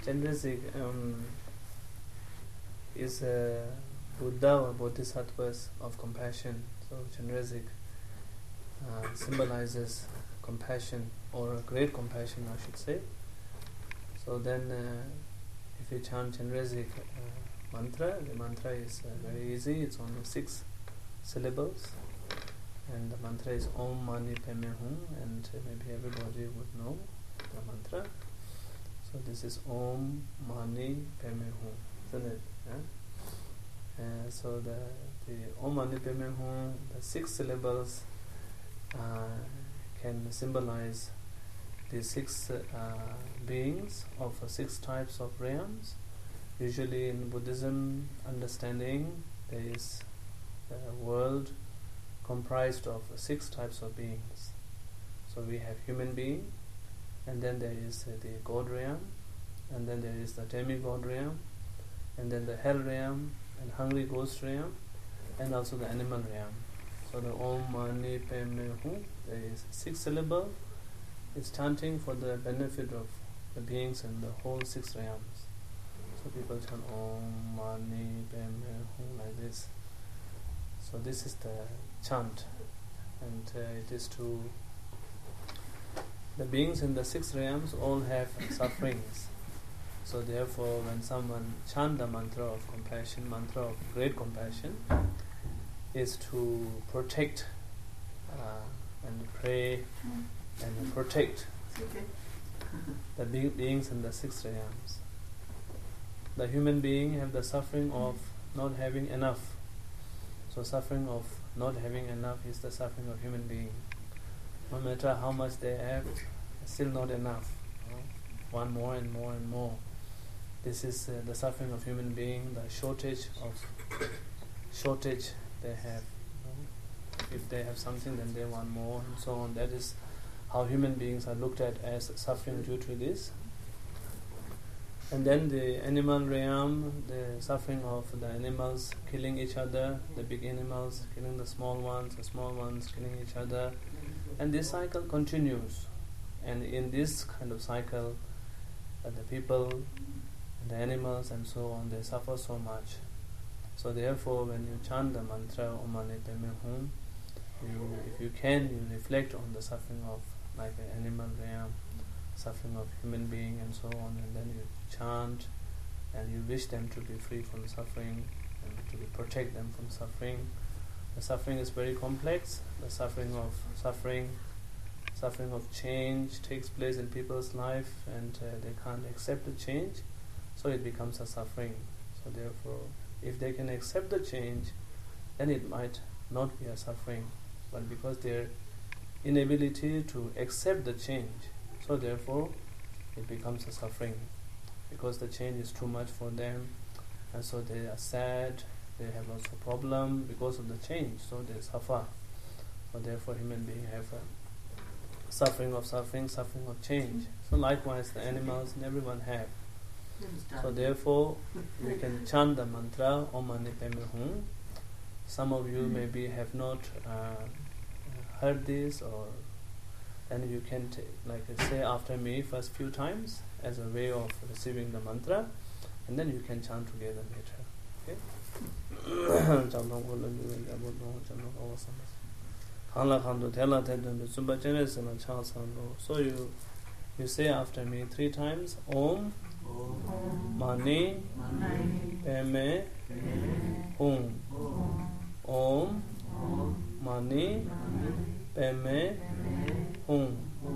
Chandrasik is Buddha or Bodhisattvas of compassion. So Chandrasik symbolizes compassion, or great compassion, I should say. So then, if you chant Chandrasik mantra, the mantra is very easy. It's only 6 syllables, and the mantra is Om Mani Padme Hum, and maybe everybody would know the mantra. So this is Om Mani Padme Hum, isn't it? Yeah? So the Om Mani Padme Hum, the 6 syllables can symbolize the 6 beings of 6 types of realms. Usually in Buddhism understanding, there is a world comprised of 6 types of beings. So we have human being, and then there is the God realm, and then there is the demigod realm, and then the hell realm, and hungry ghost realm, and also the animal realm. So the Om Mani Padme Hum, there is 6 syllable. It's chanting for the benefit of the beings in the whole 6 realms. So people chant Om Mani Padme Hum like this. So this is the chant, and it is to the beings in the 6 realms all have sufferings. So therefore, when someone chant the mantra of compassion, mantra of great compassion, is to protect and pray and protect the beings in the 6 realms. The human being have the suffering of not having enough. So suffering of not having enough is the suffering of human being. No matter how much they have, still not enough. Want more and more and more. This is the suffering of human being, the shortage they have. If they have something, then they want more, and so on. That is how human beings are looked at as suffering due to this. And then the animal realm, the suffering of the animals killing each other, the big animals killing the small ones killing each other. And this cycle continues. And in this kind of cycle, the people, the animals and so on, they suffer so much. So therefore, when you chant the mantra Om Mani Padme Hum, if you can, you reflect on the suffering of like an animal realm, suffering of human being and so on, and then you chant and you wish them to be free from suffering and to protect them from suffering. The suffering is very complex. The suffering of change takes place in people's life, and they can't accept the change, so it becomes a suffering. So therefore, if they can accept the change, then it might not be a suffering. But because their inability to accept the change, so therefore it becomes a suffering, because the change is too much for them, and so they are sad, they have lots of problem because of the change, so they suffer. So therefore human beings have a suffering of change. So likewise the animals and everyone have. So therefore you can chant the mantra Om Mani Padme Hum. Some of you maybe have not heard this, or then you can say after me first few times as a way of receiving the mantra, and then you can chant together later. Okay? So you say after me 3 times Om Mani Padme Hum. Om Mani Padme Hum.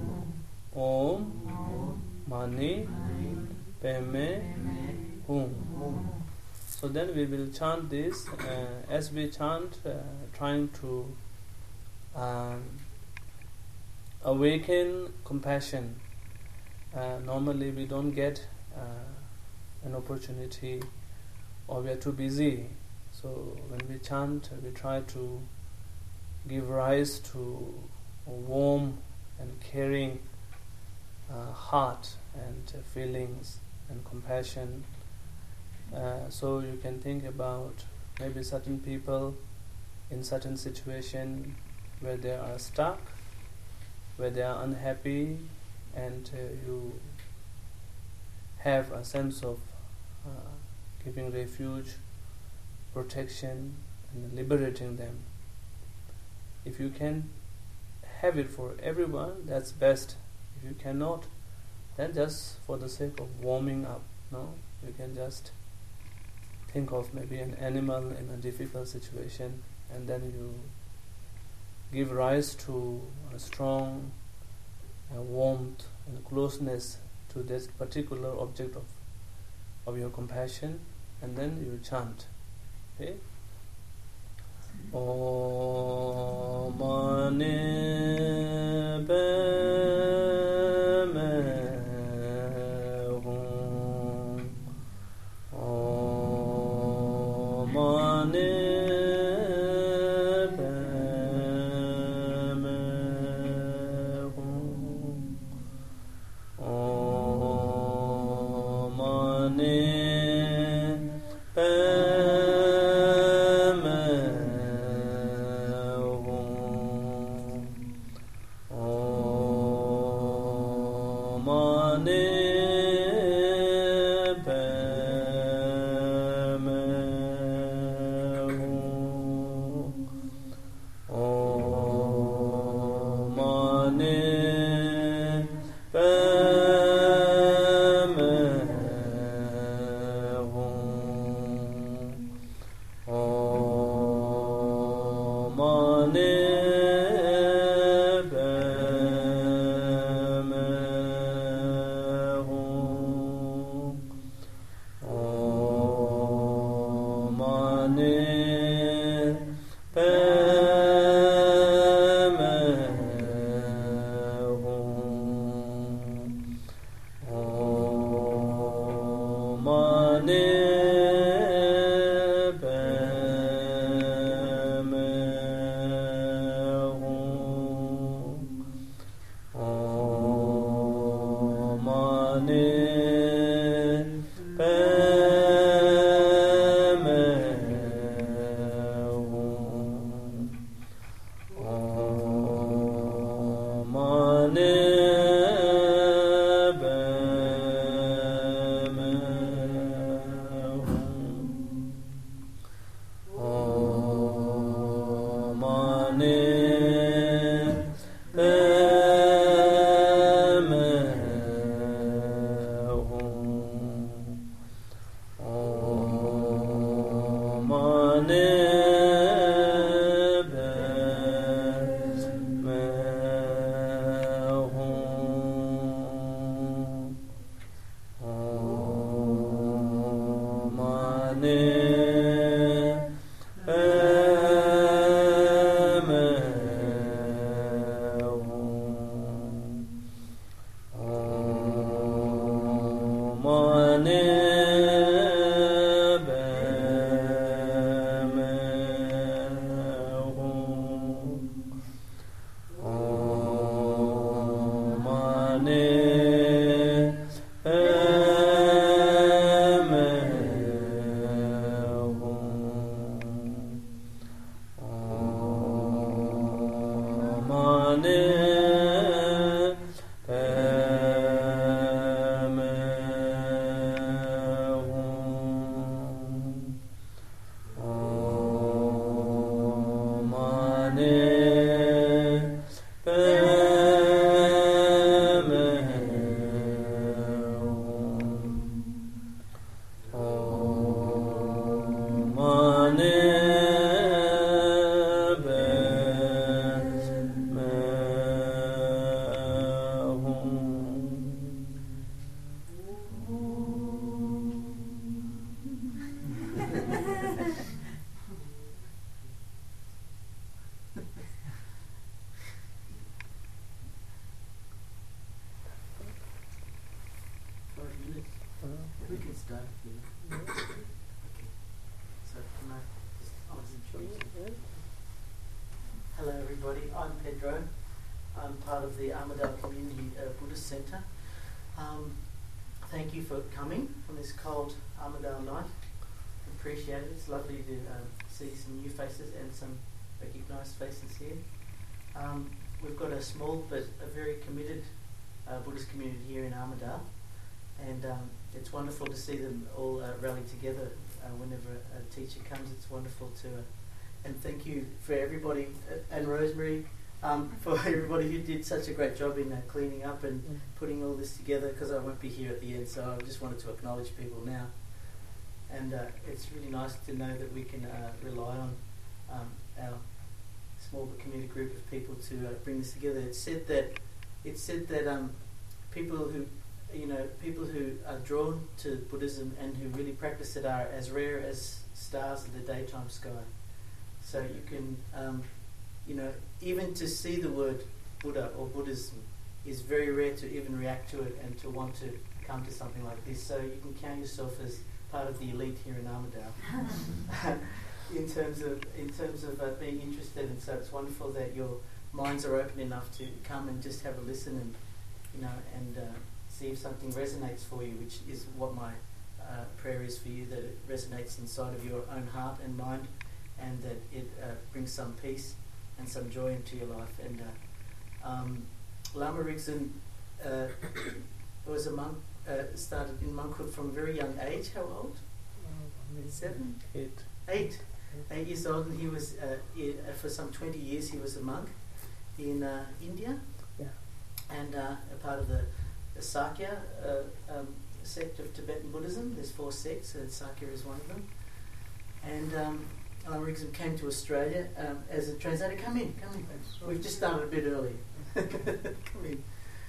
Om Mani Padme Hum. So then we will chant this. As we chant, trying to awaken compassion. Normally we don't get an opportunity, or we are too busy. So when we chant, we try to give rise to a warm and caring heart and feelings and compassion. So you can think about maybe certain people in certain situation where they are stuck, where they are unhappy, and you have a sense of giving refuge, protection, and liberating them. If you can have it for everyone, that's best. If you cannot, then just for the sake of warming up, no, you can just think of maybe an animal in a difficult situation, and then you give rise to a strong warmth and closeness to this particular object of your compassion, and then you chant. Okay? Om Mani Padme Hum. Om Mani Padme Hum. Om Mani We can start here. Okay. So can I just introduce you? Hello everybody, I'm Pedro. I'm part of the Armidale Community Buddhist Centre. Thank you for coming on this cold Armidale night. Appreciate it. It's lovely to see some new faces and some recognised faces here. We've got a small but a very committed Buddhist community here in Armidale. And it's wonderful to see them all rally together whenever a teacher comes. It's wonderful to, and thank you for everybody, and Rosemary, for everybody who did such a great job in cleaning up and putting all this together, because I won't be here at the end, so I just wanted to acknowledge people now. And it's really nice to know that we can rely on our small but committed group of people to bring this together. It's said that people who are drawn to Buddhism and who really practice it are as rare as stars in the daytime sky. So you can, even to see the word Buddha or Buddhism is very rare to even react to it and to want to come to something like this. So you can count yourself as part of the elite here in Armidale in terms of being interested. And so it's wonderful that your minds are open enough to come and just have a listen and see if something resonates for you, which is what my prayer is for you, that it resonates inside of your own heart and mind, and that it brings some peace and some joy into your life. And Lama Rigzin was a monk, started in monkhood from a very young age. How old? 7? 8. 8 years old, and he was, for some 20 years, he was a monk in India. Yeah. And a part of the Sakya sect of Tibetan Buddhism. There's 4 sects, and Sakya is one of them. And Lama Rigzin came to Australia as a translator. Come in. We've just started a bit early. Come in.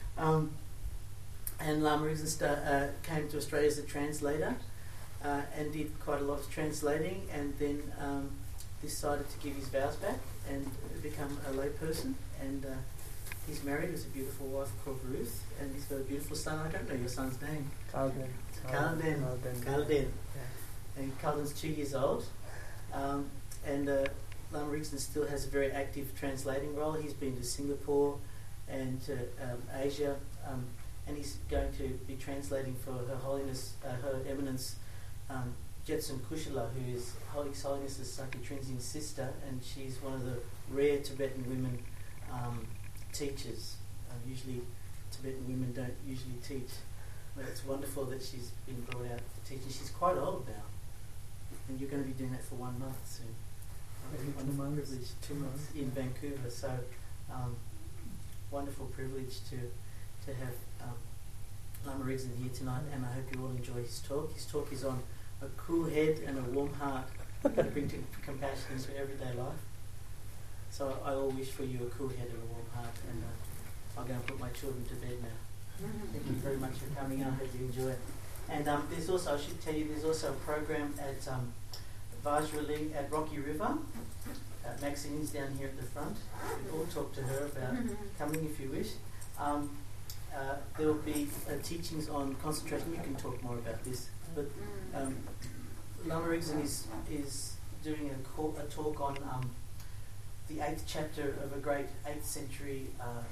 And Lama Rigzin came to Australia as a translator and did quite a lot of translating, and then decided to give his vows back and become a lay person. And he's married with a beautiful wife called Ruth, and he's got a beautiful son. I don't know your son's name. Kalden. Kalden. Yeah. And Kalden's 2 years old. And Lama Rigzin still has a very active translating role. He's been to Singapore and to Asia, and he's going to be translating for Her Holiness, Her Eminence Jetsun Kushala, who is His Holiness's Sakya Trinzian sister, and she's one of the rare Tibetan women teachers. Usually Tibetan women don't usually teach, but it's wonderful that she's been brought out to teach, and she's quite old now, and you're going to be doing that for 1 month soon. Wonderful privilege, 2 months in Vancouver. So wonderful privilege to have Lama Rigzin here tonight, and I hope you all enjoy his talk. His talk is on a cool head and a warm heart to bring compassion into everyday life. So I all wish for you a cool head and a warm heart, and I'm going to put my children to bed now. Thank you very much for coming. I hope you enjoy it. And there's also, I should tell you, there's also a program at Vajraling at Rocky River. Maxine's down here at the front. You can all talk to her about coming if you wish. There will be teachings on concentration. You can talk more about this. But Lama Rigzin is doing a talk on the 8th chapter of a great 8th century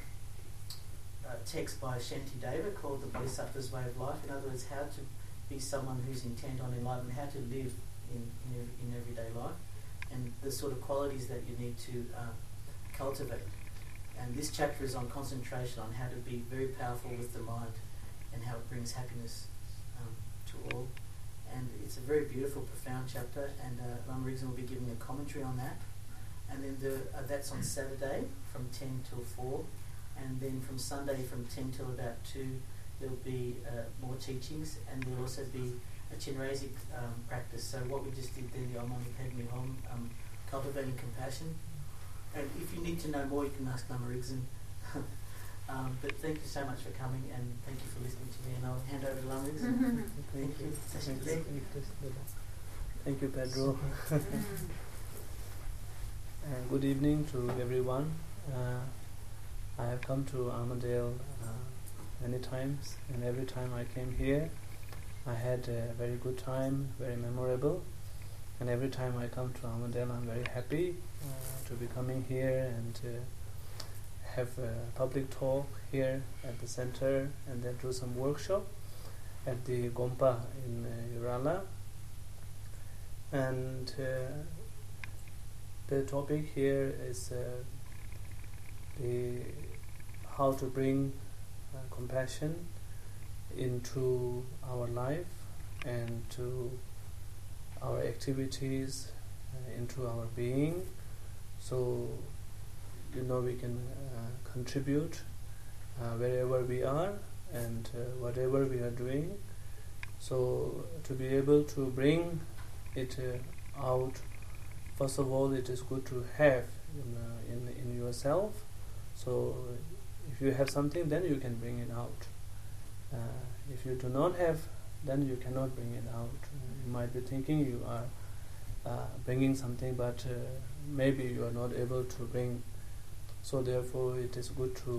text by Shantideva called The Bodhisattva's Way of Life. In other words, how to be someone who's intent on enlightenment, how to live in everyday life, and the sort of qualities that you need to cultivate. And this chapter is on concentration, on how to be very powerful with the mind and how it brings happiness to all. And it's a very beautiful, profound chapter, and Lama Rigzin will be giving a commentary on that. And then that's on Saturday from 10 till 4, and then from Sunday from 10 till about 2 there'll be more teachings, and there'll also be a Chinrezig practice. So what we just did there, the Om Mani Padme Hum, cultivating compassion. And if you need to know more, you can ask Lama Rigzin. But thank you so much for coming, and thank you for listening to me, and I'll hand over to Lama Rigzin. Thank you. Thank you, Pedro. Good evening to everyone. I have come to Armidale many times, and every time I came here I had a very good time, very memorable, and every time I come to Armidale I'm very happy to be coming here and have a public talk here at the center, and then do some workshop at the Gompa in Urala. And the topic here is how to bring compassion into our life and to our activities, into our being. So, we can contribute wherever we are and whatever we are doing. So, to be able to bring it out, first of all, it is good to have in yourself. So, if you have something, then you can bring it out. If you do not have, then you cannot bring it out. You might be thinking you are bringing something, but maybe you are not able to bring. So therefore it is good to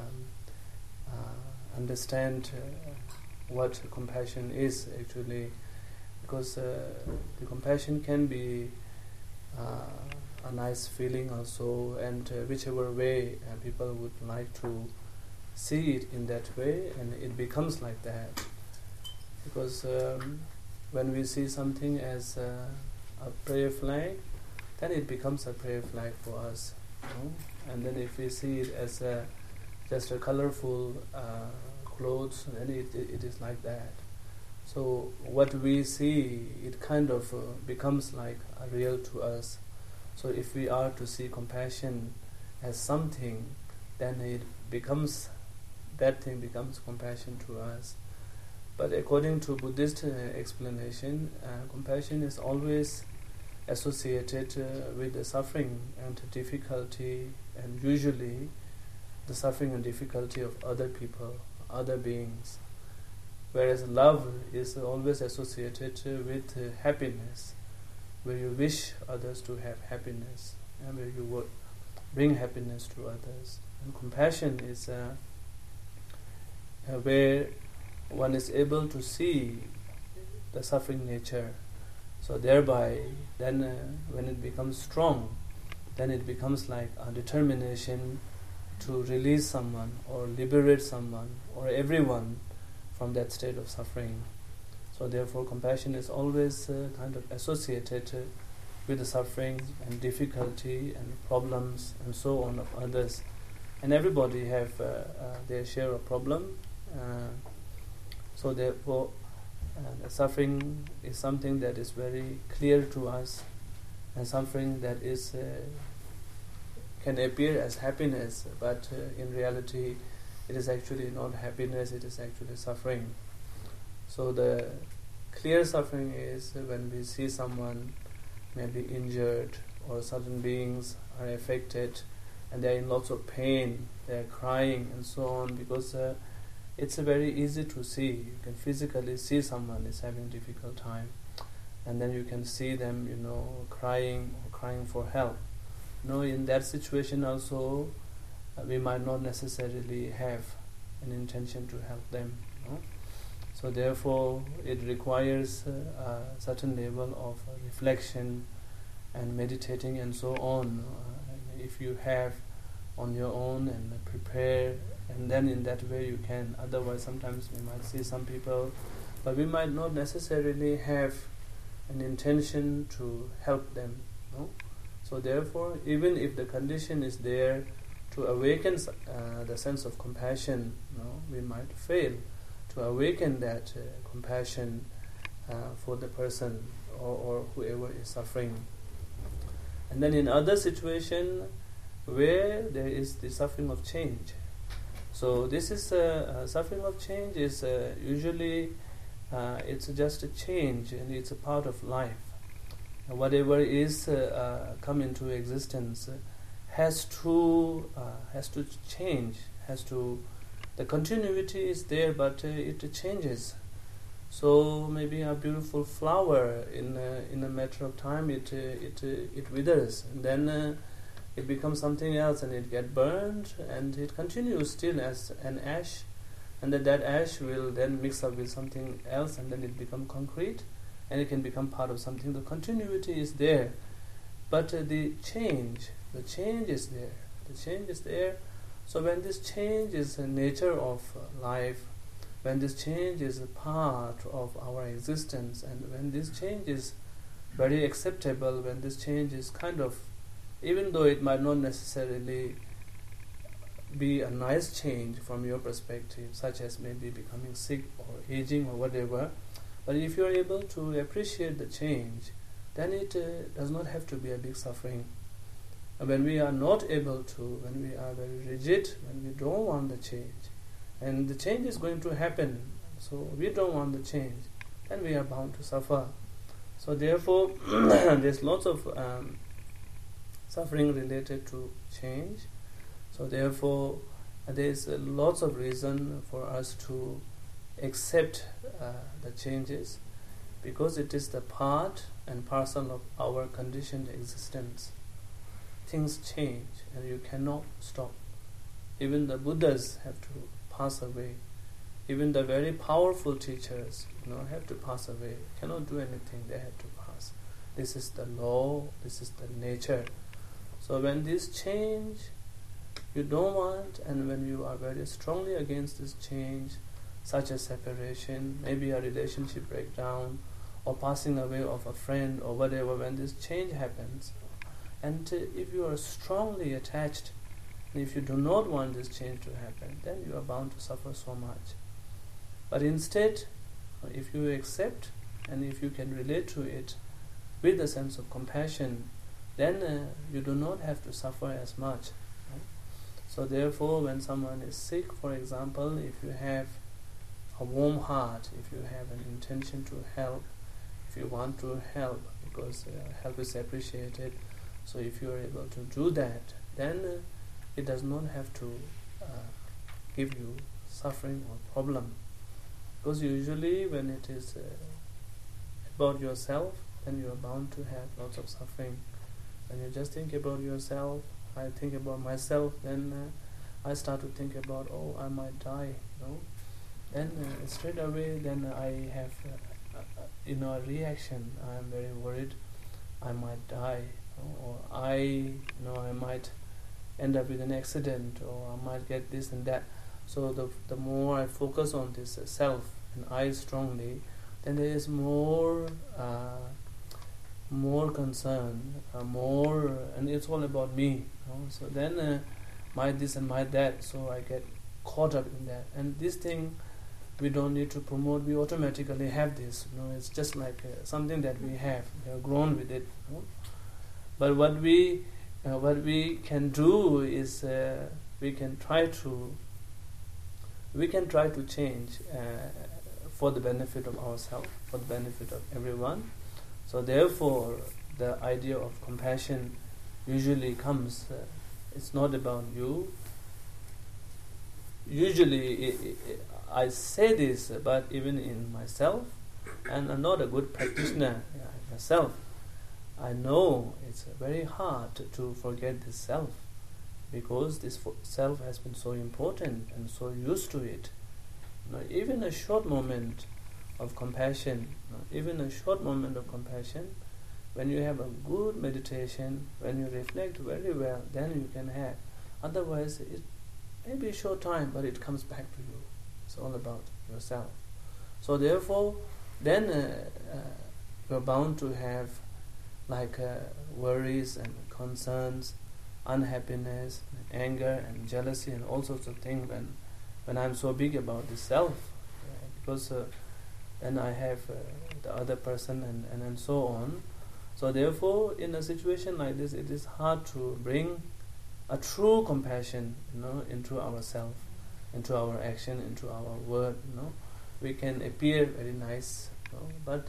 understand what compassion is actually, because the compassion can be a nice feeling also, and whichever way people would like to see it in that way, and it becomes like that. Because when we see something as a prayer flag, then it becomes a prayer flag for us. And then if we see it as just a colorful clothes, then it is like that. So what we see, it kind of becomes like real to us. So if we are to see compassion as something, then that thing becomes compassion to us. But according to Buddhist explanation, compassion is always associated with the suffering and difficulty, and usually the suffering and difficulty of other people, other beings. Whereas love is always associated with happiness, where you wish others to have happiness, and where you would bring happiness to others. And compassion is where one is able to see the suffering nature. So thereby, then when it becomes strong, then it becomes like a determination to release someone or liberate someone or everyone from that state of suffering. So therefore compassion is always kind of associated with the suffering and difficulty and problems and so on of others. And everybody have their share of problem. So therefore suffering is something that is very clear to us, and suffering that is can appear as happiness, but in reality it is actually not happiness, it is actually suffering. So the clear suffering is when we see someone maybe injured, or certain beings are affected and they are in lots of pain, they are crying and so on, because it's very easy to see. You can physically see someone is having a difficult time, and then you can see them, crying or crying for help. In that situation also, we might not necessarily have an intention to help them. So therefore, it requires a certain level of reflection and meditating and so on. If you have on your own and prepare, and then in that way you can. Otherwise, sometimes we might see some people, but we might not necessarily have an intention to help them. So therefore, even if the condition is there to awaken the sense of compassion, we might fail to awaken that compassion for the person or whoever is suffering. And then in other situation where there is the suffering of change. So this is suffering of change is usually it's just a change, and it's a part of life. Whatever is come into existence has to change. The continuity is there, but it changes. So maybe a beautiful flower in a matter of time it withers, and then it becomes something else, and it gets burned, and it continues still as an ash, and then that ash will then mix up with something else, and then it becomes concrete, and it can become part of something. The continuity is there, but the change is there. The change is there. So when this change is the nature of life, when this change is a part of our existence, and when this change is very acceptable, when this change is kind of, even though it might not necessarily be a nice change from your perspective, such as maybe becoming sick or aging or whatever. But if you are able to appreciate the change, then it does not have to be a big suffering. And when we are not able to, when we are very rigid, when we don't want the change, and the change is going to happen, so we don't want the change, then we are bound to suffer. So therefore, there's lots of suffering related to change. So therefore, there's lots of reason for us to accept the changes, because it is the part and parcel of our conditioned existence. Things change and you cannot stop. Even the Buddhas have to pass away. Even the very powerful teachers, have to pass away. Cannot do anything, they have to pass. This is the law, this is the nature. So when this change you don't want, and when you are very strongly against this change, such as separation, maybe a relationship breakdown, or passing away of a friend or whatever, when this change happens, and if you are strongly attached, and if you do not want this change to happen, then you are bound to suffer so much. But instead, if you accept and if you can relate to it with a sense of compassion, then you do not have to suffer as much. Right? So therefore, when someone is sick, for example, if you have a warm heart, if you have an intention to help, if you want to help, because help is appreciated, so if you are able to do that, then it does not have to give you suffering or problem. Because usually when it is about yourself, then you are bound to have lots of suffering. When you just think about yourself, I think about myself, then I start to think about, oh, I might die, Then straight away, then I have a reaction. I am very worried I might die, or I might end up with an accident, or I might get this and that. So the more I focus on this self and I strongly, then there is more concern, and it's all about me. So then my this and my that. So I get caught up in that. And this thing we don't need to promote. We automatically have this. It's just like something that we have. We have grown with it. But what we can do is we can try to change for the benefit of ourselves, for the benefit of everyone. So therefore, the idea of compassion usually comes. It's not about you. Usually, I say this, but even in myself, and I'm not a good practitioner myself, I know it's very hard to forget this self, because this self has been so important and so used to it. Even a short moment of compassion, when you have a good meditation, when you reflect very well, then you can have. Otherwise, it may be a short time, but it comes back to you. It's all about yourself. So therefore, then you're bound to have worries and concerns, unhappiness, anger and jealousy and all sorts of things when I'm so big about the self, because then I have the other person and so on. So therefore, in a situation like this, it is hard to bring a true compassion, into ourself, into our action, into our word. We can appear very nice, but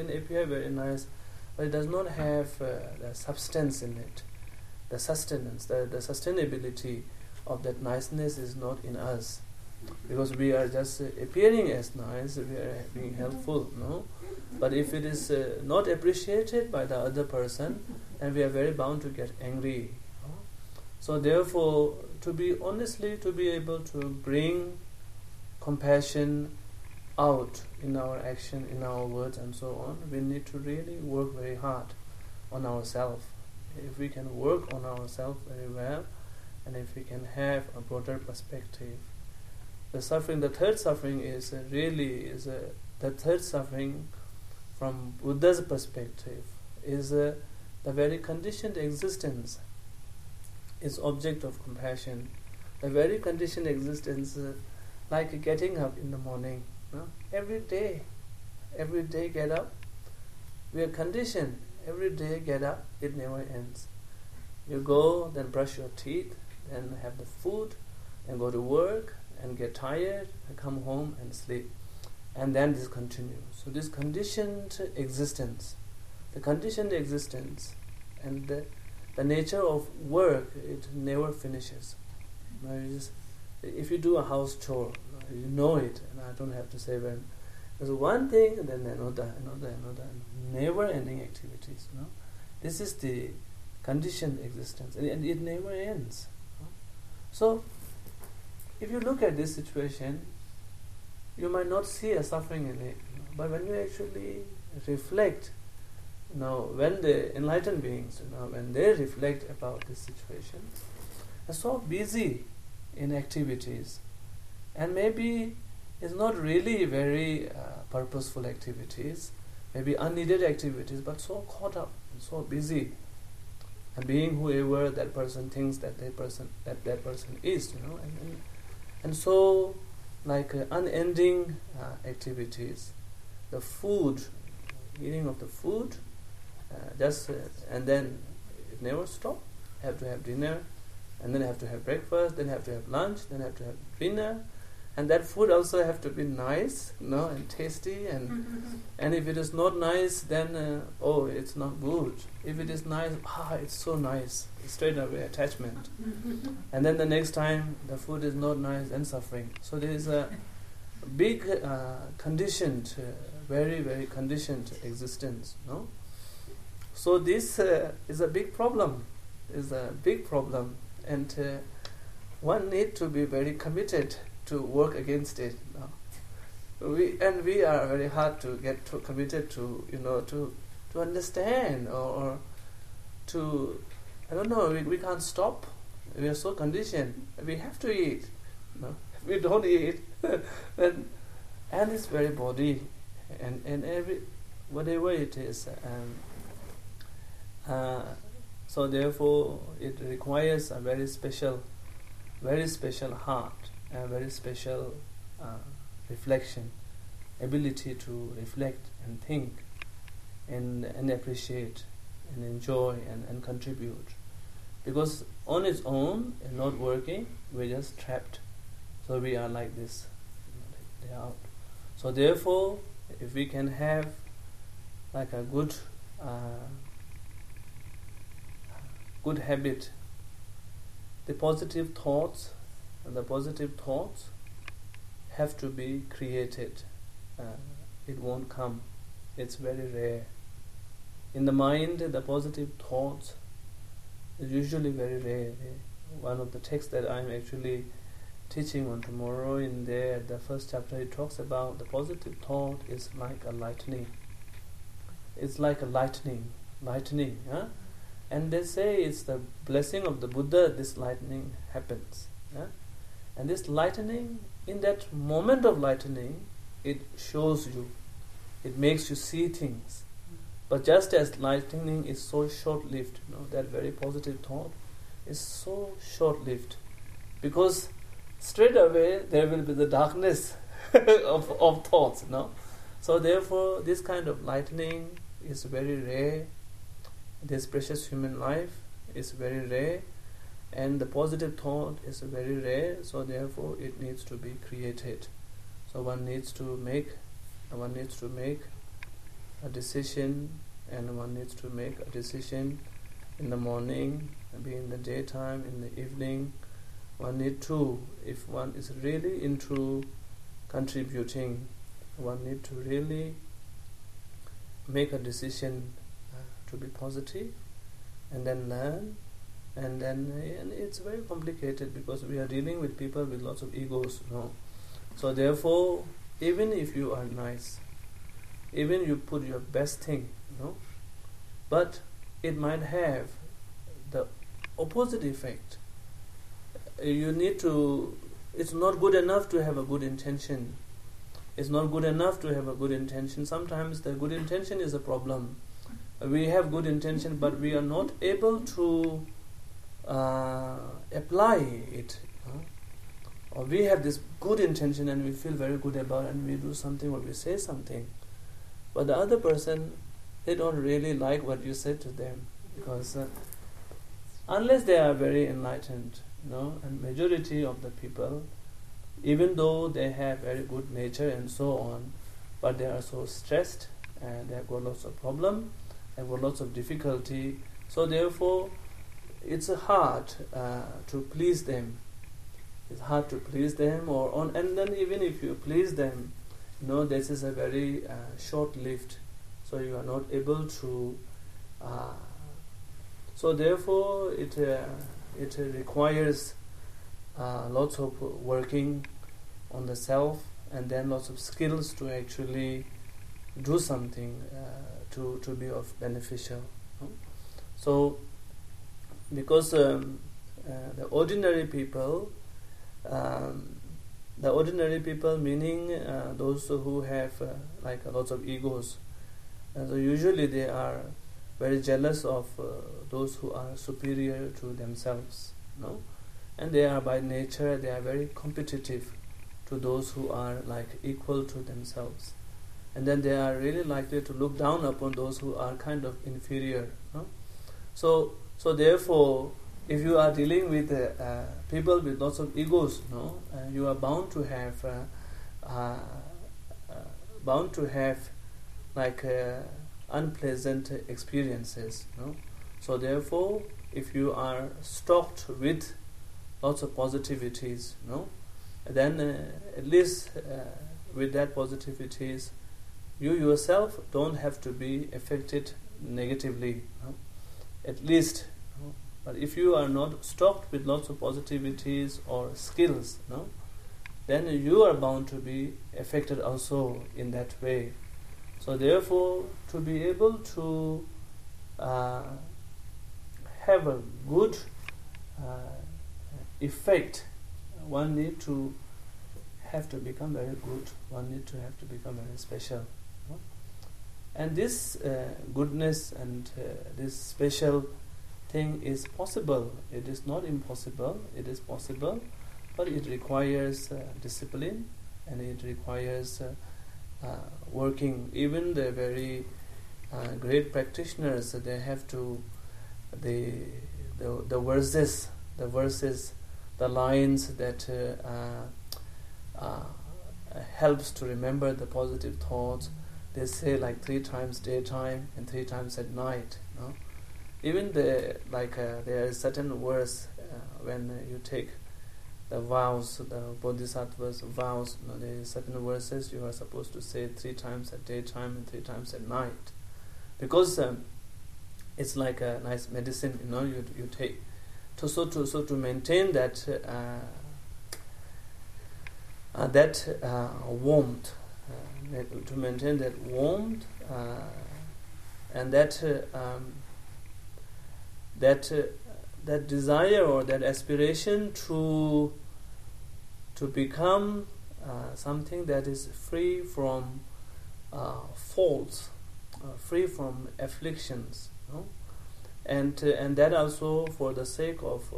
it does not have the substance in it. The sustenance, the sustainability of that niceness is not in us, because we are just appearing as nice, we are being helpful, But if it is not appreciated by the other person, then we are very bound to get angry. So therefore, to be able to bring compassion out in our action, in our words and so on, we need to really work very hard on ourselves. If we can work on ourselves very well, and if we can have a broader perspective, the third suffering is the third suffering from Buddha's perspective is the very conditioned existence is object of compassion. a very conditioned existence, like getting up in the morning. Every day get up. We are conditioned. Every day get up. It never ends. You go, then brush your teeth, then have the food, and go to work, and get tired, and come home and sleep. And then this continues. So this conditioned existence, and the nature of work, it never finishes. If you do a house chore, you know it, and I don't have to say when. There's one thing, and then another, never-ending activities. This is the conditioned existence, and it never ends. So, if you look at this situation, you might not see a suffering in it, but when you actually reflect, when the enlightened beings, when they reflect about this situation, they're so busy in activities, and maybe it's not really very purposeful activities, maybe unneeded activities, but so caught up and so busy, and being whoever that person thinks that person is, and so like unending activities, the food, eating of the food, and then it never stops. Have to have dinner, and then have to have breakfast, then have to have lunch, then have to have dinner, and that food also have to be nice, and tasty, and if it is not nice, then it's not good. If it is nice, it's so nice, straight away attachment, and then the next time the food is not nice, then suffering. So there is a big conditioned, very very conditioned existence. So this is a big problem. And one need to be very committed to work against it. We are very hard to get committed to, to understand or to, I don't know, we can't stop. We are so conditioned. We have to eat. If we don't eat, then, and this very body and every, whatever it is, so therefore it requires a very special heart, a very special reflection, ability to reflect and think and appreciate and enjoy and contribute. Because on its own and not working, we're just trapped. So we are like this, day out. So therefore, if we can have like a good habit, the positive thoughts have to be created. It won't come. It's very rare. In the mind, the positive thoughts is usually very rare. One of the texts that I'm actually teaching on tomorrow, in there, the first chapter, it talks about the positive thought is like a lightning. It's like a lightning. And they say it's the blessing of the Buddha, this lightning happens. And this lightning, in that moment of lightning, it shows you, it makes you see things. But just as lightning is so short-lived, that very positive thought is so short-lived, because straight away there will be the darkness of thoughts. So therefore, this kind of lightning is very rare. This precious human life is very rare, and the positive thought is very rare. So therefore, it needs to be created. So one needs to make a decision, and one needs to make a decision in the morning, maybe in the daytime, in the evening. One need to, if one is really into contributing, one need to really make a decision to be positive, and then learn, and it's very complicated because we are dealing with people with lots of egos. So therefore, even if you are nice, even you put your best thing, but it might have the opposite effect. You need to, it's not good enough to have a good intention. It's not good enough to have a good intention. Sometimes the good intention is a problem. We have good intention, but we are not able to apply it Or we have this good intention and we feel very good about it, and we do something or we say something, but the other person, they don't really like what you said to them, because unless they are very enlightened, and majority of the people, even though they have very good nature and so on, but they are so stressed and they have got lots of problem, they have got lots of difficulty, so therefore it's hard to please them. It's hard to please them, and then even if you please them, this is a very short-lived, so you are not able to. So therefore, it requires lots of working on the self, and then lots of skills to actually do something to be of beneficial. So, because the ordinary people. The ordinary people, meaning those who have lots of egos, and so usually they are very jealous of those who are superior to themselves, and they are by nature, they are very competitive to those who are equal to themselves, and then they are really likely to look down upon those who are kind of inferior. So therefore, if you are dealing with people with lots of egos, you are bound to have unpleasant experiences. So therefore, if you are stocked with lots of positivities, then at least with that positivities, you yourself don't have to be affected negatively, at least. But if you are not stocked with lots of positivities or skills, then you are bound to be affected also in that way. So therefore, to be able to have a good effect, one need to have to become very good. One need to have to become very special. And this goodness and this special thing is possible. It is not impossible. It is possible, but it requires discipline, and it requires working. Even the very great practitioners, they have to the verses, the lines that helps to remember the positive thoughts. They say 3 times daytime and 3 times at night. Even there is certain verse when you take the vows, the bodhisattva's vows. There is certain verses you are supposed to say 3 times at daytime and 3 times at night, because it's like a nice medicine. You take to maintain that warmth, to maintain that warmth and that desire or that aspiration to become something that is free from faults, free from afflictions, and that also for the sake of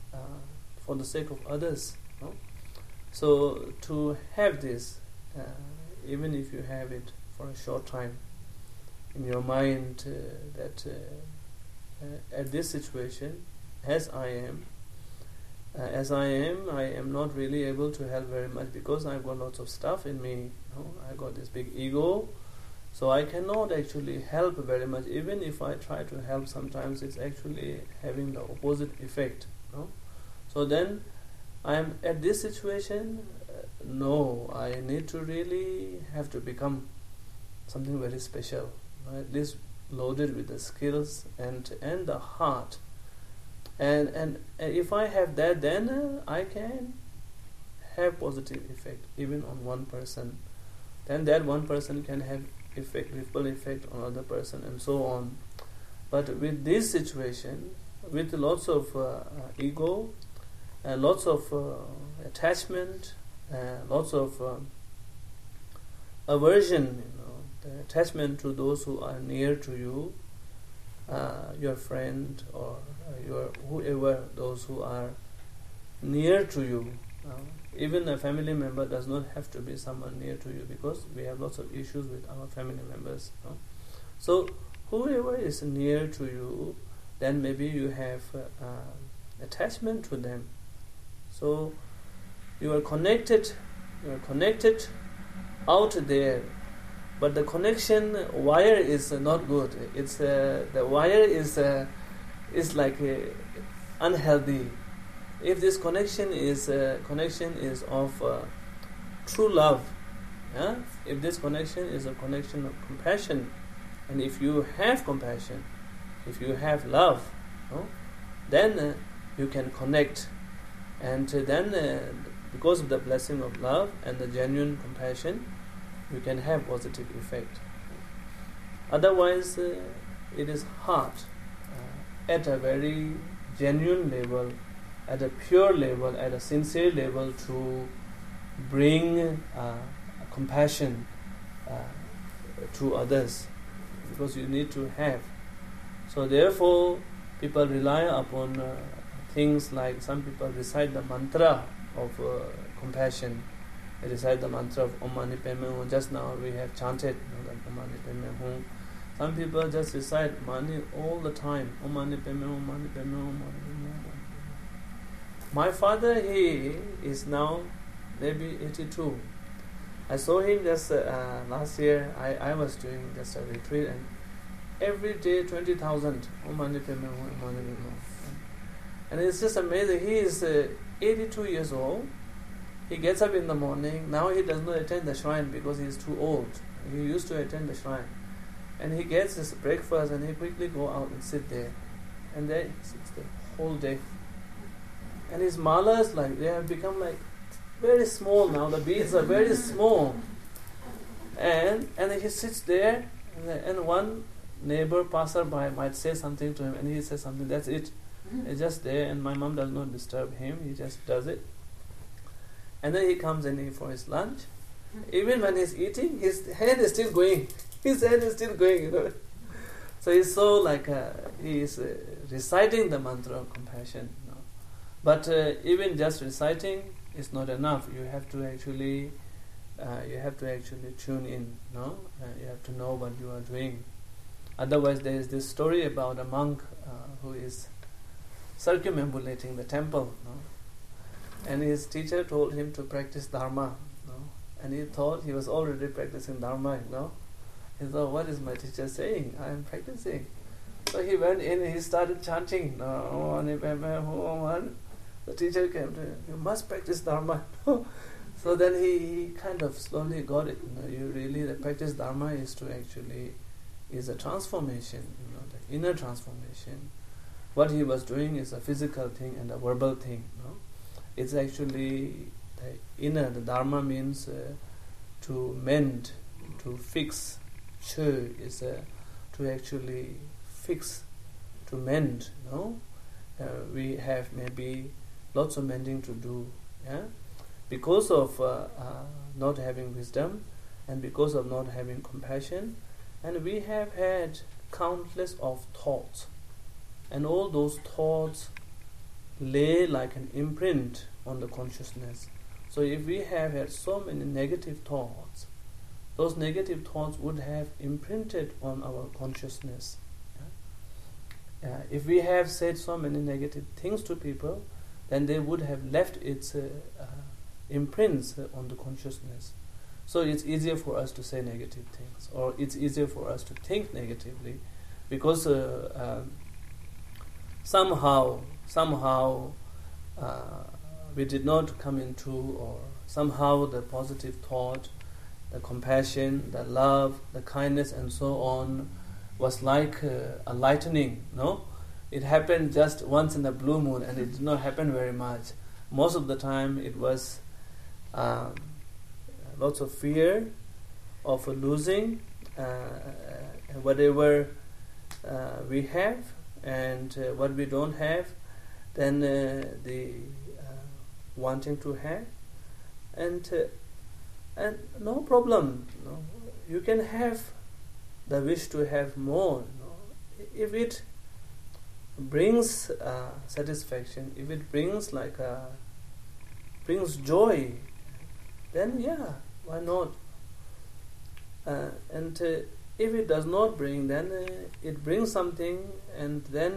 others. So to have this, even if you have it for a short time in your mind, that at this situation, as I am, I am not really able to help very much, because I've got lots of stuff in me. I got this big ego, so I cannot actually help very much. Even if I try to help, sometimes it's actually having the opposite effect. So then I am at this situation. No, I need to really have to become something very special, at least loaded with the skills and the heart. And if I have that, then I can have positive effect even on one person. Then that one person can have ripple effect on another person, and so on. But with this situation, with lots of ego, lots of attachment, lots of aversion, the attachment to those who are near to you, your friend or your whoever, those who are near to you. Even a family member does not have to be someone near to you, because we have lots of issues with our family members. So whoever is near to you, then maybe you have attachment to them. So you are connected out there, but the connection wire is not good. It's the wire is like unhealthy. If this connection is of true love, if this connection is a connection of compassion, and if you have compassion, if you have love, then you can connect, and then because of the blessing of love and the genuine compassion, you can have positive effect. Otherwise, it is hard at a very genuine level, at a pure level, at a sincere level, to bring compassion to others, because you need to have. So therefore, people rely upon things like, some people recite the mantra of compassion. They recite the mantra of Om Mani Padme Hum. Just now we have chanted Om Mani Padme Hum. Some people just recite Mani all the time. Om Mani Padme Hum, Mani Padme Hum, Mani Padme Hum. My father, he is now maybe 82. I saw him just last year. I was doing just a retreat, and every day 20,000 Om Mani Padme Hum, Om Mani Padme Hum. And it's just amazing. He is 82 years old. He gets up in the morning. Now he does not attend the shrine because he is too old. He used to attend the shrine. And he gets his breakfast and he quickly go out and sit there. And there he sits the whole day. And his malas, like, they have become like very small now. The beads are very small. And he sits there, and one neighbor, passerby, might say something to him, and he says something. That's it. It's just there, and my mom does not disturb him. He just does it. And then he comes in for his lunch. Even when he's eating, his hand is still going. His hand is still going, So he's so like, he is reciting the mantra of compassion. But even just reciting is not enough. You have to actually tune in. You have to know what you are doing. Otherwise, there is this story about a monk who is circumambulating the temple. And his teacher told him to practice Dharma. And he thought he was already practicing Dharma. He thought, what is my teacher saying? I am practicing. So he went in and he started chanting. The teacher came to him, you must practice Dharma. So then he kind of slowly got it. You really, the practice Dharma is a transformation, the inner transformation. What he was doing is a physical thing and a verbal thing. It's actually the inner. The Dharma means to mend, to fix. Chö is to actually fix, to mend. We have maybe lots of mending to do, because of not having wisdom, and because of not having compassion, and we have had countless of thoughts, and all those thoughts lay like an imprint on the consciousness. So if we have had so many negative thoughts, those negative thoughts would have imprinted on our consciousness. If we have said so many negative things to people, then they would have left its imprints on the consciousness. So it's easier for us to say negative things, or it's easier for us to think negatively, because somehow we did not come into, or somehow the positive thought, the compassion, the love, the kindness, and so on was like a lightning. It happened just once in a blue moon, and it did not happen very much. Most of the time it was lots of fear of losing whatever we have, and what we don't have, then the wanting to have, and no problem. You can have the wish to have more. If it brings satisfaction, if it brings like brings joy, then yeah, why not? And if it does not bring, then it brings something, and then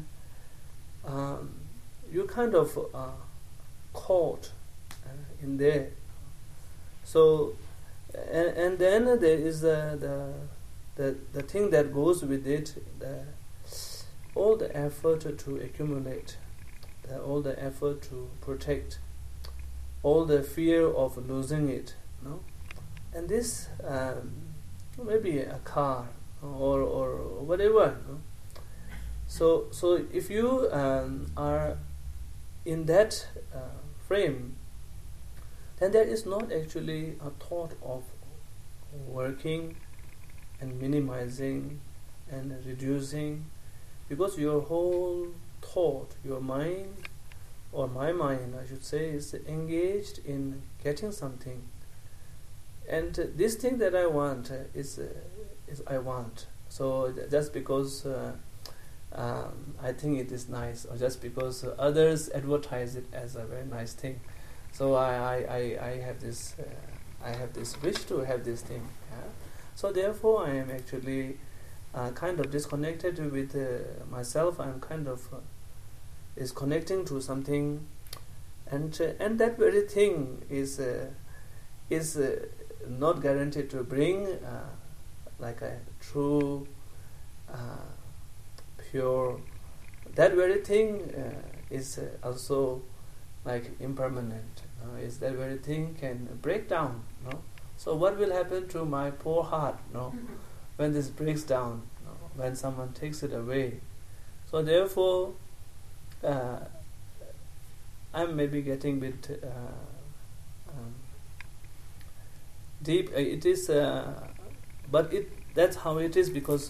you kind of caught in there. So, and then there is the thing that goes with it, all the effort to accumulate, all the effort to protect, all the fear of losing it, no? And this maybe a car or whatever, no? So if you are in that frame, then there is not actually a thought of working and minimizing and reducing, because your whole thought, your mind, or my mind I should say, is engaged in getting something. And this thing that I want is I want. So just because I think it is nice, or just because others advertise it as a very nice thing, so I have this wish to have this thing. Yeah? So therefore I am actually kind of disconnected with myself. I am kind of is connecting to something, and that very thing is not guaranteed to bring like a true pure. That very thing is also like impermanent. Is that very thing can break down. No? So what will happen to my poor heart? No, when this breaks down, no? When someone takes it away. So therefore, I'm maybe getting a bit deep. It is, but that's how it is, because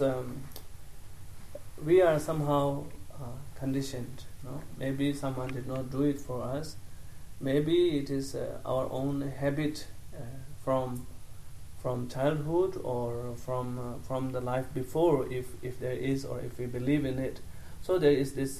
we are somehow conditioned. No? Maybe someone did not do it for us. Maybe it is our own habit from childhood, or from the life before, if there is, or if we believe in it. So there is this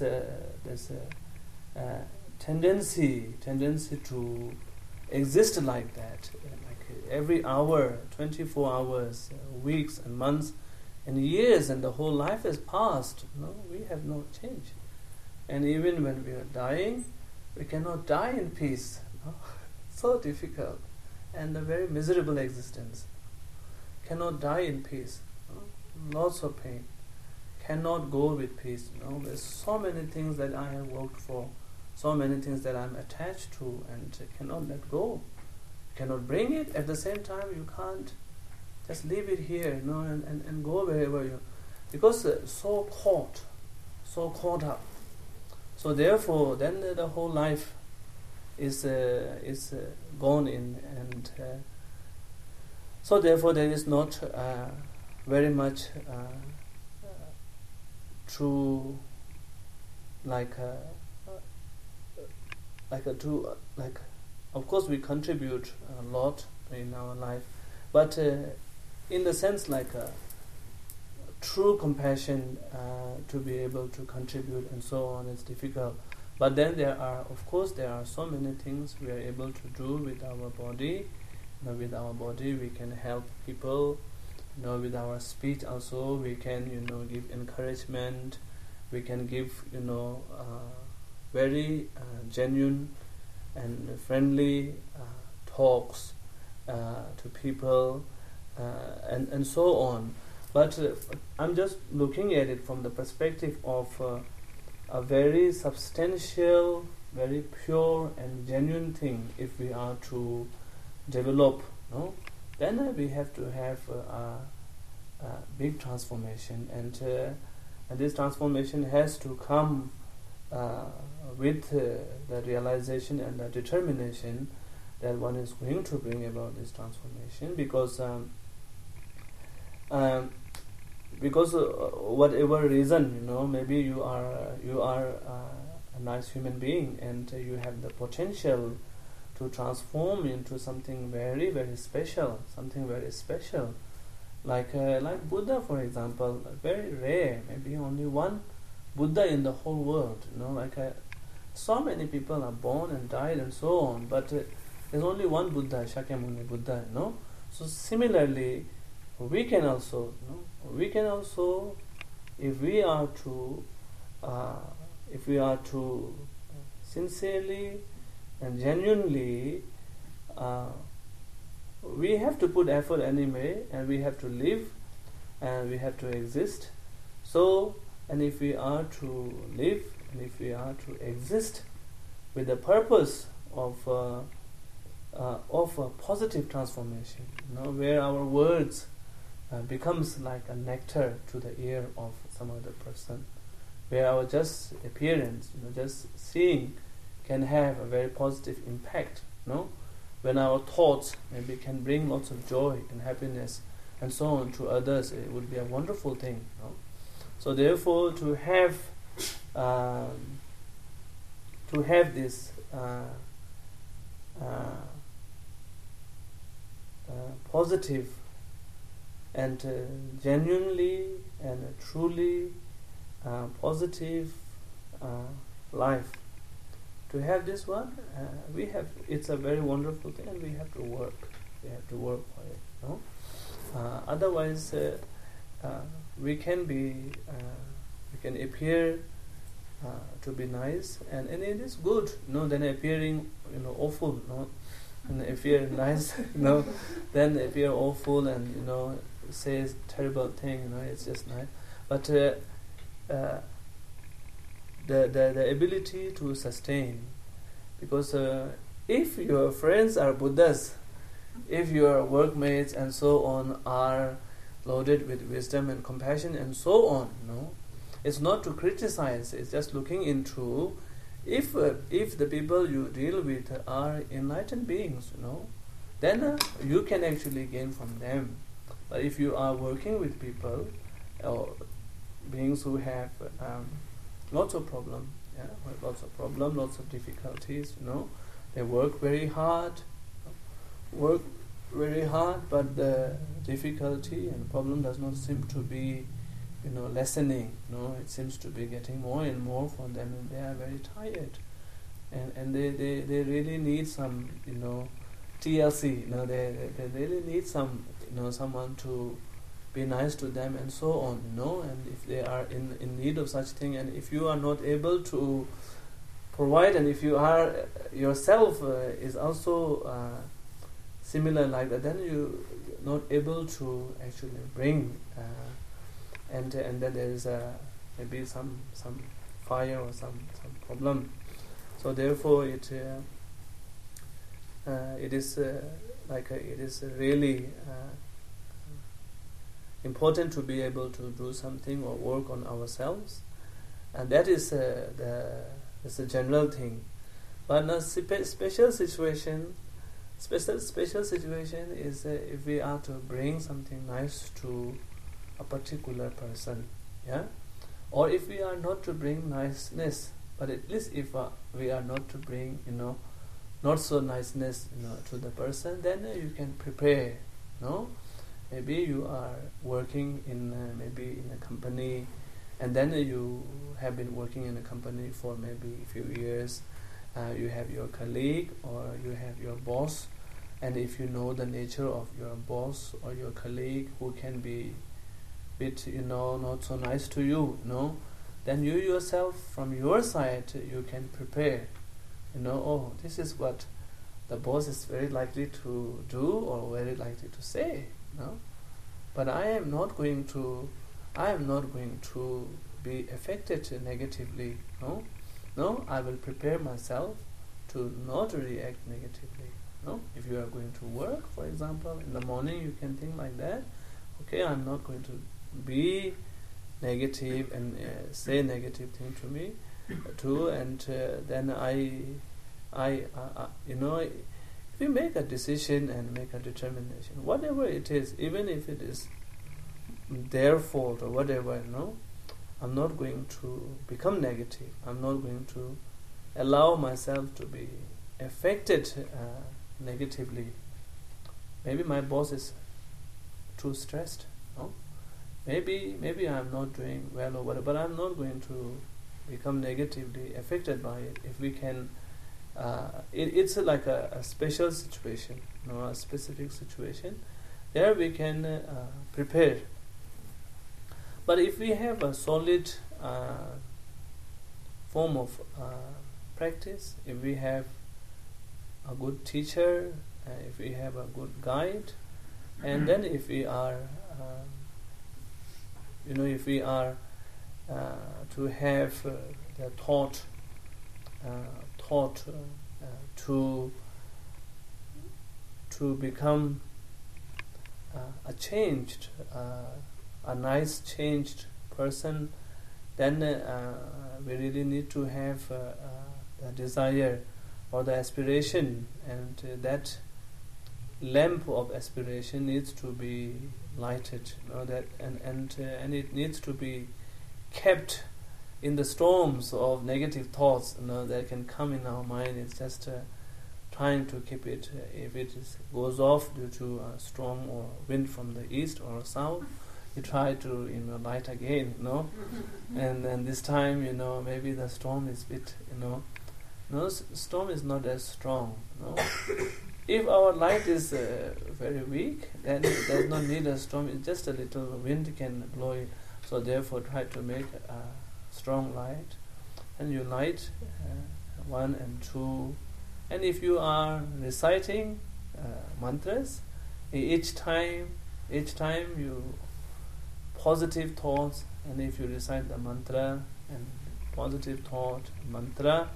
tendency to exist like that, like every hour, 24 hours, weeks and months and years, and the whole life has passed. No, we have no change. And even when we are dying, we cannot die in peace. No? So difficult, and a very miserable existence. Cannot die in peace. No? Lots of pain. Cannot go with peace. No? There's so many things that I have worked for, so many things that I'm attached to, and cannot let go. Cannot bring it. At the same time, you can't just leave it here, you know, and go wherever you, because so caught up. So therefore, then the whole life is gone in, and so therefore there is not very much true, of course we contribute a lot in our life, but in the sense like a true compassion to be able to contribute and so on, it's difficult. But then there are so many things we are able to do with our body. You know, with our body we can help people. You know, with our speech also we can, you know, give encouragement. We can give, you know, very genuine and friendly talks to people, and so on. But I'm just looking at it from the perspective of a very substantial, very pure and genuine thing. If we are to develop, no, then we have to have a big transformation, and this transformation has to come with the realization and the determination that one is going to bring about this transformation, because whatever reason, you know, maybe you are a nice human being, and you have the potential to transform into something very, very special, like Buddha, for example, very rare, maybe only one Buddha in the whole world, you know, so many people are born and died and so on, but there's only one Buddha, Shakyamuni Buddha, no? So similarly, we can also, if we are to sincerely and genuinely, we have to put effort anyway, and we have to live, and we have to exist. So, and if we are to live, and if we are to exist with the purpose of a positive transformation, where our words becomes like a nectar to the ear of some other person, where our just appearance, just seeing, can have a very positive impact. When our thoughts maybe can bring lots of joy and happiness and so on to others, it would be a wonderful thing. So therefore, to have this positive and genuinely and truly positive life, to have this one, it's a very wonderful thing, and we have to work. We have to work for it. Otherwise, we can appear to be nice, and it is good. Then appearing, awful. And appear nice, then appear awful, and says terrible thing. It's just nice, but the ability to sustain, because if your friends are Buddhas, if your workmates and so on are loaded with wisdom and compassion and so on, it's not to criticize, it's just looking into if the people you deal with are enlightened beings, then you can actually gain from them. But if you are working with people or beings who have lots of problems, lots of difficulties, they work very hard, but the difficulty and problem does not seem to be lessening. It seems to be getting more and more for them, and they are very tired, and they really need some TLC. They really need some someone to be nice to them and so on. And if they are in need of such thing, and if you are not able to provide, and if you are yourself is also similar like that, then you not able to actually bring. And then there is maybe some fire or some problem. So therefore, it is really important to be able to do something or work on ourselves, and that is the general thing. But in a special situation is if we are to bring something nice to a particular person, or if we are not to bring niceness, but at least if we are not to bring not so niceness to the person, then you can prepare. Maybe you are working in maybe in a company, and then you have been working in a company for maybe a few years. You have your colleague or you have your boss, and if you know the nature of your boss or your colleague who can be bit not so nice to you, then you yourself from your side you can prepare, oh, this is what the boss is very likely to do or very likely to say, but I am not going to be affected negatively. I will prepare myself to not react negatively. If you are going to work, for example, in the morning, you can think like that. Okay, I'm not going to be negative and say negative thing to me too, and then if you make a decision and make a determination, whatever it is, even if it is their fault or whatever, I'm not going to become negative. I'm not going to allow myself to be affected negatively. Maybe my boss is too stressed. Maybe I'm not doing well or whatever, but I'm not going to become negatively affected by it, if we can, it's like a special situation, a specific situation. There we can prepare. But if we have a solid form of practice, if we have a good teacher, if we have a good guide, and then if we are, if we are to have the thought to become a changed, a nice changed person, then we really need to have the desire or the aspiration, and that lamp of aspiration needs to be lighted, and it needs to be kept in the storms of negative thoughts that can come in our mind. It's just trying to keep it. If it goes off due to a storm or wind from the east or south, you try to light again, and then this time maybe the storm is bit storm is not as strong. If our light is very weak, then it does not need a storm. It's just a little wind can blow it. So therefore, try to make a strong light, and you light 1 and 2. And if you are reciting mantras, each time you positive thoughts, and if you recite the mantra and positive thought, mantra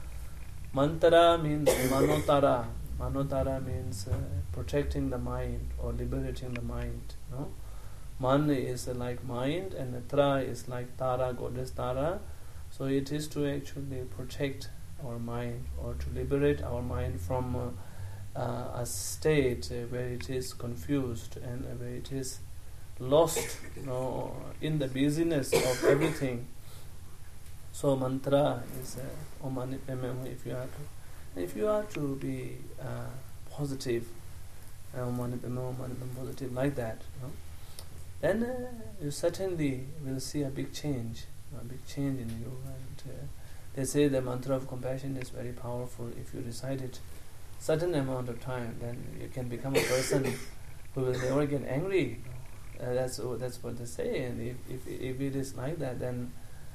means manotara. Manotara means protecting the mind or liberating the mind. Man is like mind, and Tra is like Tara, goddess Tara. So it is to actually protect our mind or to liberate our mind from a state where it is confused and where it is lost in the busyness of everything. So mantra is Om Mani Padme Hum. If you are to be positive, Om Mani Padme Hum, positive like that, then you certainly will see a big change in you. And they say the mantra of compassion is very powerful. If you recite it certain amount of time, then you can become a person who will never get angry. That's what they say. And if it is like that, then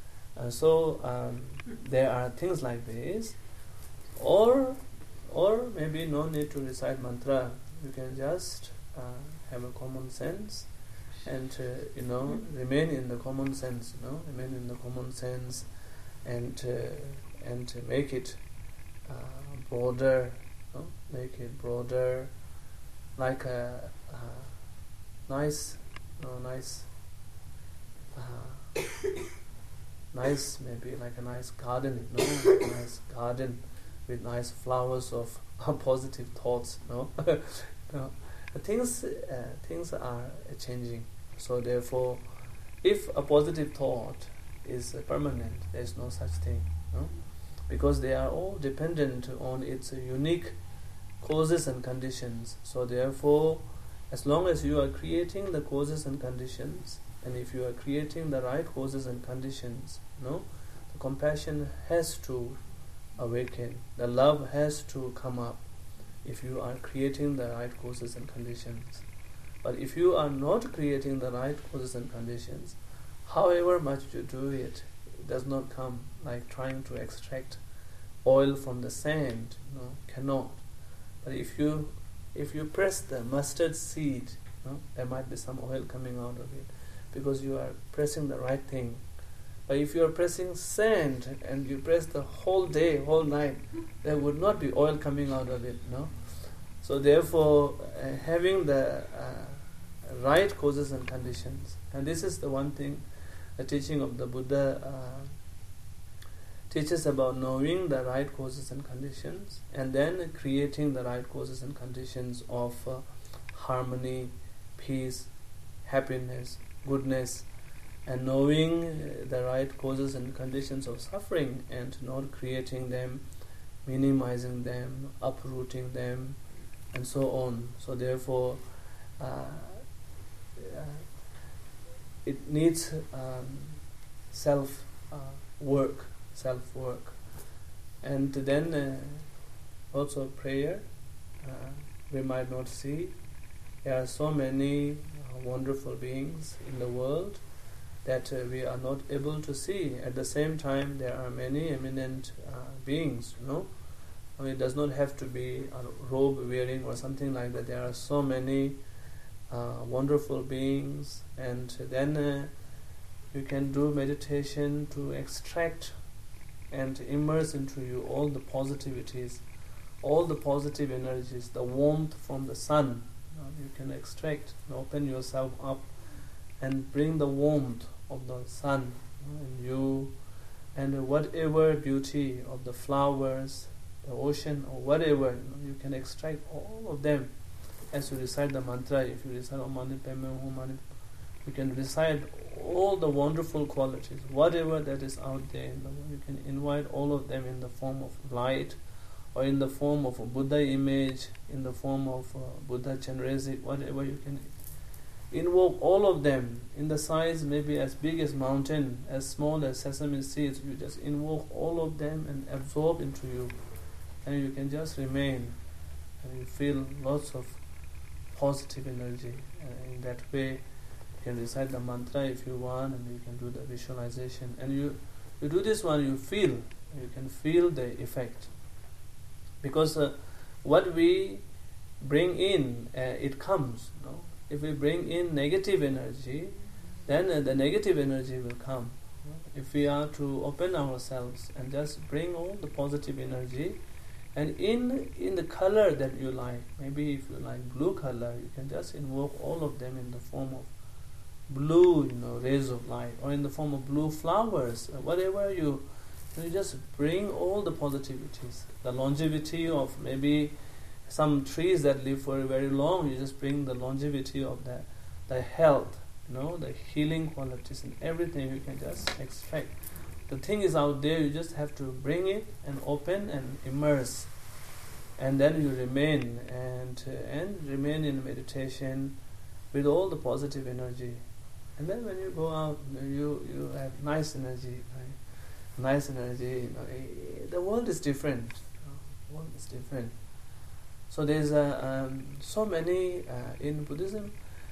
there are things like this, or maybe no need to recite mantra. You can just have a common sense, and remain in the common sense. Remain in the common sense, and make it broader. Make it broader, like a nice maybe like a nice garden, a nice garden with nice flowers of positive thoughts. Things are changing. So therefore, if a positive thought is permanent, there is no such thing, because they are all dependent on its unique causes and conditions. So therefore, as long as you are creating the causes and conditions, and if you are creating the right causes and conditions, the compassion has to awaken, the love has to come up, if you are creating the right causes and conditions. But if you are not creating the right causes and conditions, however much you do it, it does not come. Like trying to extract oil from the sand, cannot. But if you press the mustard seed, there might be some oil coming out of it, because you are pressing the right thing. But if you are pressing sand and you press the whole day, whole night, there would not be oil coming out of it. So therefore, having the right causes and conditions, and this is the one thing the teaching of the Buddha teaches about, knowing the right causes and conditions, and then creating the right causes and conditions of harmony, peace, happiness, goodness, and knowing the right causes and conditions of suffering, and not creating them, minimizing them, uprooting them, and so on. So therefore, it needs self work, self-work. And then also prayer, we might not see. There are so many wonderful beings in the world that we are not able to see. At the same time, there are many eminent beings, I mean, it does not have to be a robe wearing or something like that. There are so many wonderful beings, and then you can do meditation to extract and immerse into you all the positivities, all the positive energies, the warmth from the sun. You can extract and open yourself up and bring the warmth of the sun in you, and whatever beauty of the flowers, the ocean, or whatever, you can extract all of them as you recite the mantra. If you recite Om Mani Padme Hum Mani, you can recite all the wonderful qualities, whatever that is out there in the world. You can invite all of them in the form of light, or in the form of a Buddha image, in the form of Buddha Chandrasekhar, whatever. You can invoke all of them in the size maybe as big as mountain, as small as sesame seeds. You just invoke all of them and absorb into you, and you can just remain, and you feel lots of positive energy. In that way, you can recite the mantra if you want, and you can do the visualization. And you do this one, you can feel the effect. Because what we bring in, it comes. If we bring in negative energy, then the negative energy will come. If we are to open ourselves and just bring all the positive energy, and in the color that you like, maybe if you like blue color, you can just invoke all of them in the form of blue, rays of light, or in the form of blue flowers, whatever you just bring all the positivities, the longevity of maybe some trees that live for very long. You just bring the longevity of the health, the healing qualities and everything. You can just extract. The thing is out there. You just have to bring it and open and immerse, and then you remain and remain in meditation with all the positive energy. And then when you go out, you have nice energy, right? Nice energy. The world is different. The world is different. So there's so many in Buddhism.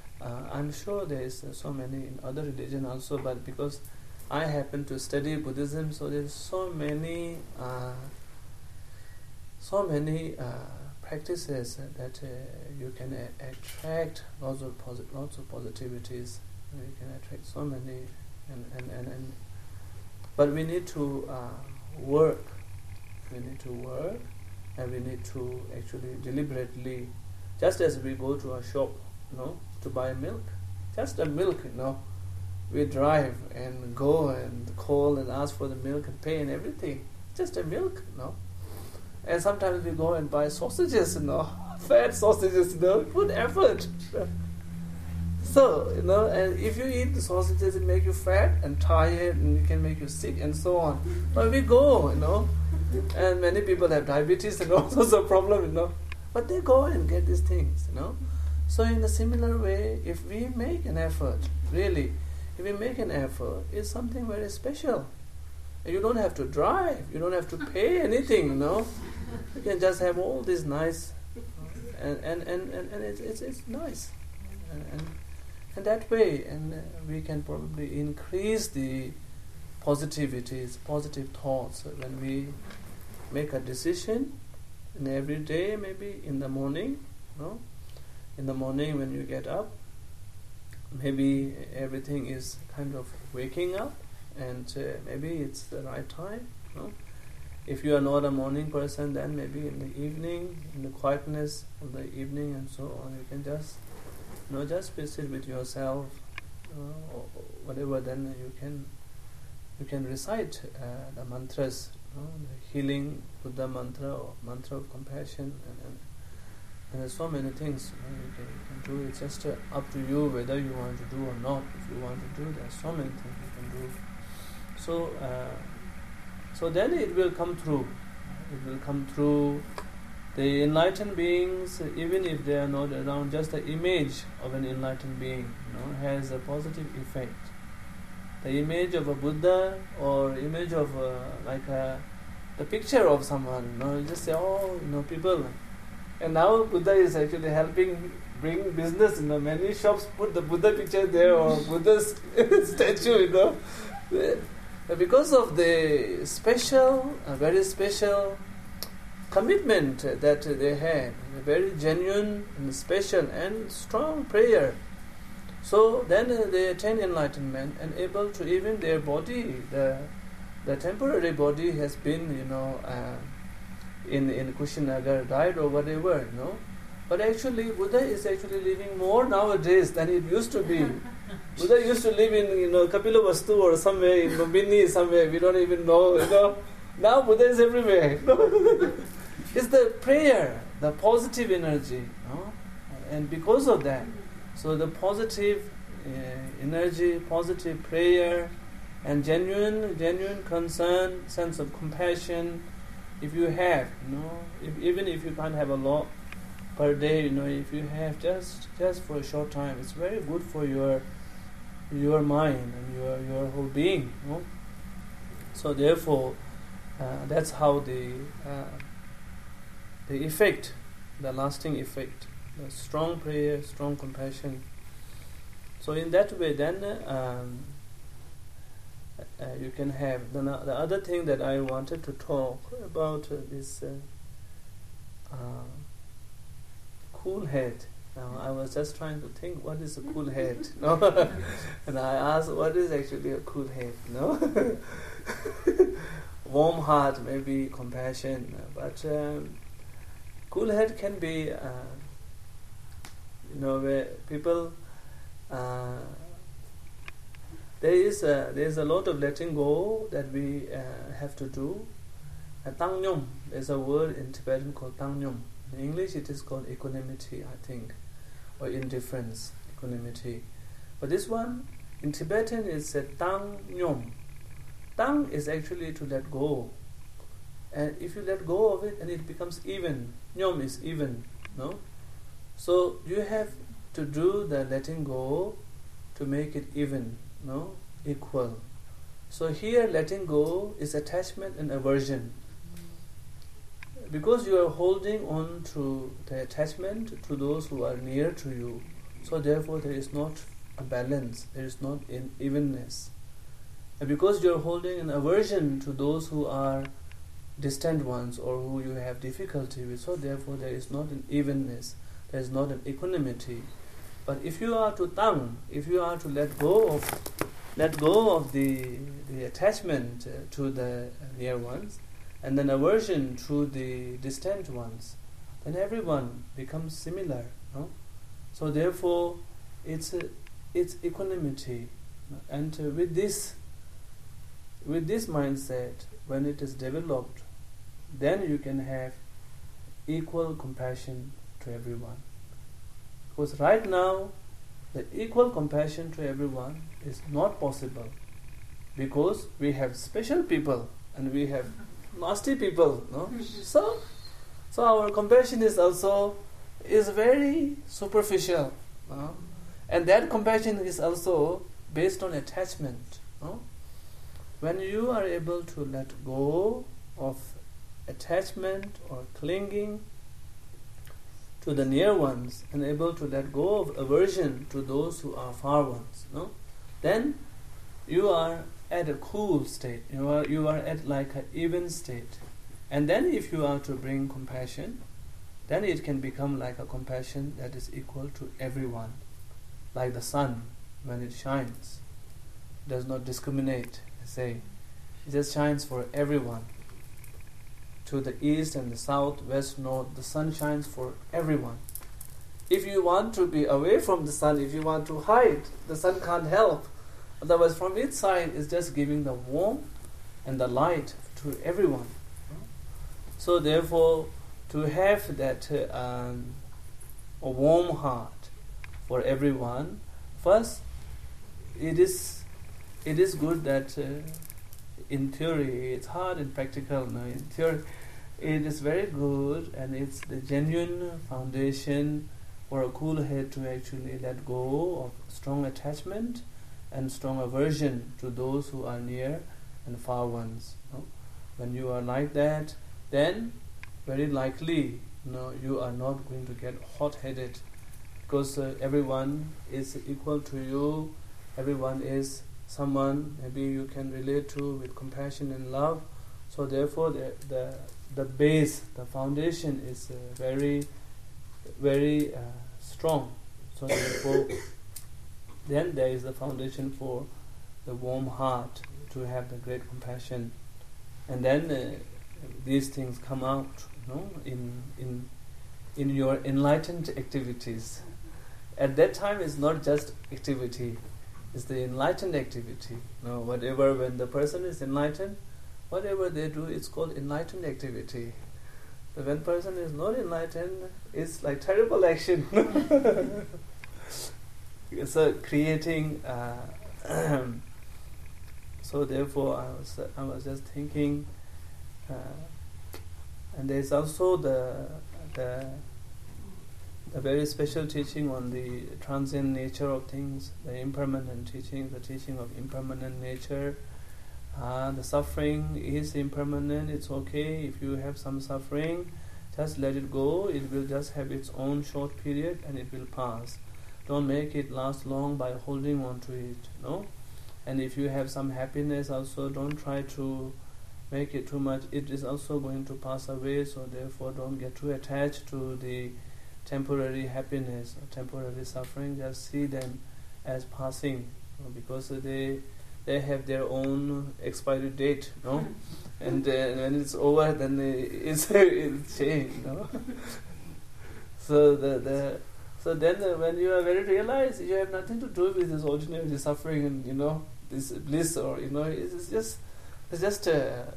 I'm sure there is so many in other religion also. But because I happen to study Buddhism, so there's so many practices that you can attract lots of positivities. You can attract so many, and but we need to work. We need to work, and we need to actually deliberately, just as we go to a shop, to buy milk, just a milk, we drive and go and call and ask for the milk and pay and everything, just a milk, And sometimes we go and buy sausages, fat sausages, put effort. So, and if you eat the sausages, it make you fat and tired, and it can make you sick and so on. But we go, and many people have diabetes and all sorts of problems, But they go and get these things, So in a similar way, if we make an effort, really, if we make an effort, it's something very special. You don't have to drive, you don't have to pay anything, You can just have all this nice, and it's nice. And that way, and we can probably increase the positivities, positive thoughts when we make a decision. And every day, maybe in the morning, in the morning when you get up, maybe everything is kind of waking up, and maybe it's the right time. If you are not a morning person, then maybe in the evening, in the quietness of the evening and so on, you can just sit with yourself, or whatever. Then you can recite the mantras, the healing Buddha mantra or mantra of compassion, and there's so many things you can do. It's just up to you whether you want to do or not. If you want to do, there's so many things you can do. So then it will come through. It will come through. The enlightened beings, even if they are not around, just the image of an enlightened being, has a positive effect. the image of a Buddha or image of the picture of someone. You just say, oh, people. And now Buddha is actually helping bring business. Many shops put the Buddha picture there or Buddha's statue. Because of the very special commitment that they had, a very genuine and special and strong prayer. So then they attain enlightenment and able to, even their body, the temporary body has been, in Kushinagar, died or whatever, But actually, Buddha is actually living more nowadays than it used to be. Buddha used to live in, Kapilavastu or somewhere, in Lumbini somewhere, we don't even know, Now Buddha is everywhere. It's the prayer, the positive energy, and because of that, so the positive energy, positive prayer, and genuine concern, sense of compassion, if you have, even if you can't have a lot per day, if you have just for a short time, it's very good for your mind and your whole being. So therefore, that's how the effect, the lasting effect, the strong prayer, strong compassion. So in that way, then you can have the other thing that I wanted to talk about this cool head. Now I was just trying to think, what is a cool head? And I asked, what is actually a cool head? Warm heart, maybe compassion, but cool head can be, where people. There is a lot of letting go that we have to do. Tangnyum, there's a word in Tibetan called Tangnyum. In English it is called equanimity, I think, or indifference, equanimity. But this one, in Tibetan, is said Tangnyum. Tang is actually to let go. And if you let go of it, and it becomes even. Nyom is even, So you have to do the letting go to make it even, equal. So here letting go is attachment and aversion. Because you are holding on to the attachment to those who are near to you, so therefore there is not a balance, there is not an evenness. And because you are holding an aversion to those who are distant ones or who you have difficulty with, so therefore there is not an evenness, there is not an equanimity. But if you are to tang, if you are to let go of the attachment to the near ones, and then aversion to the distant ones, then everyone becomes similar. So therefore, it's equanimity, and with this mindset, when it is developed, then you can have equal compassion to everyone. Because right now, the equal compassion to everyone is not possible, because we have special people and we have nasty people. So our compassion is very superficial, and that compassion is also based on attachment. When you are able to let go of attachment or clinging to the near ones, and able to let go of aversion to those who are far ones, then you are at a cool state. You are at like an even state. And then if you are to bring compassion, then it can become like a compassion that is equal to everyone. Like the sun, when it shines, does not discriminate, say. It just shines for everyone. To the east and the south, west, north, the sun shines for everyone. If you want to be away from the sun, if you want to hide, the sun can't help. Otherwise, from its side, it's just giving the warmth and the light to everyone. So therefore, to have that a warm heart for everyone, first, it is good that in theory, it's hard in practical. In theory, it is very good, and it's the genuine foundation for a cool head to actually let go of strong attachment and strong aversion to those who are near and far ones. When you are like that, then very likely you are not going to get hot-headed, because everyone is equal to you, everyone is someone maybe you can relate to with compassion and love. So therefore the base, the foundation is very, very strong. So therefore then there is the foundation for the warm heart, to have the great compassion, and then these things come out in your enlightened activities. At that time it's not just activity, it's the enlightened activity. Whatever, when the person is enlightened, whatever they do, it's called enlightened activity. But when person is not enlightened, it's like terrible action. So creating. So therefore, I was just thinking, and there is also the very special teaching on the transient nature of things, the impermanent teaching, the teaching of impermanent nature. The suffering is impermanent. It's okay if you have some suffering, just let it go. It will just have its own short period and it will pass. Don't make it last long by holding on to it. And if you have some happiness also, don't try to make it too much. It is also going to pass away, so therefore don't get too attached to the temporary happiness or temporary suffering. Just see them as passing, because they have their own expiry date, and when it's over, then it's changed, So so then when you are very realized, you have nothing to do with this ordinary suffering and this bliss, or it's just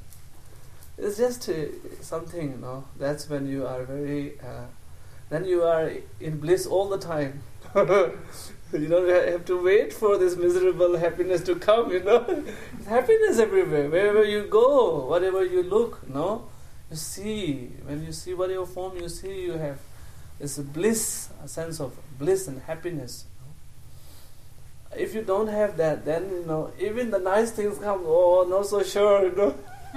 something. That's when you are very. Then you are in bliss all the time. You don't have to wait for this miserable happiness to come. It's happiness everywhere, wherever you go, whatever you look. You see. When you see whatever form you see, you have this bliss, a sense of bliss and happiness. If you don't have that, then even the nice things come. Oh, not so sure.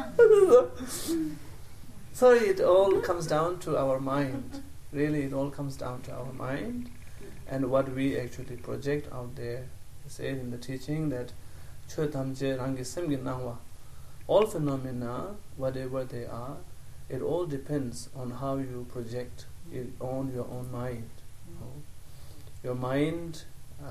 So it all comes down to our mind. Really, it all comes down to our mind and what we actually project out there. It said in the teaching that all phenomena, whatever they are, it all depends on how you project it on your own mind. Your mind,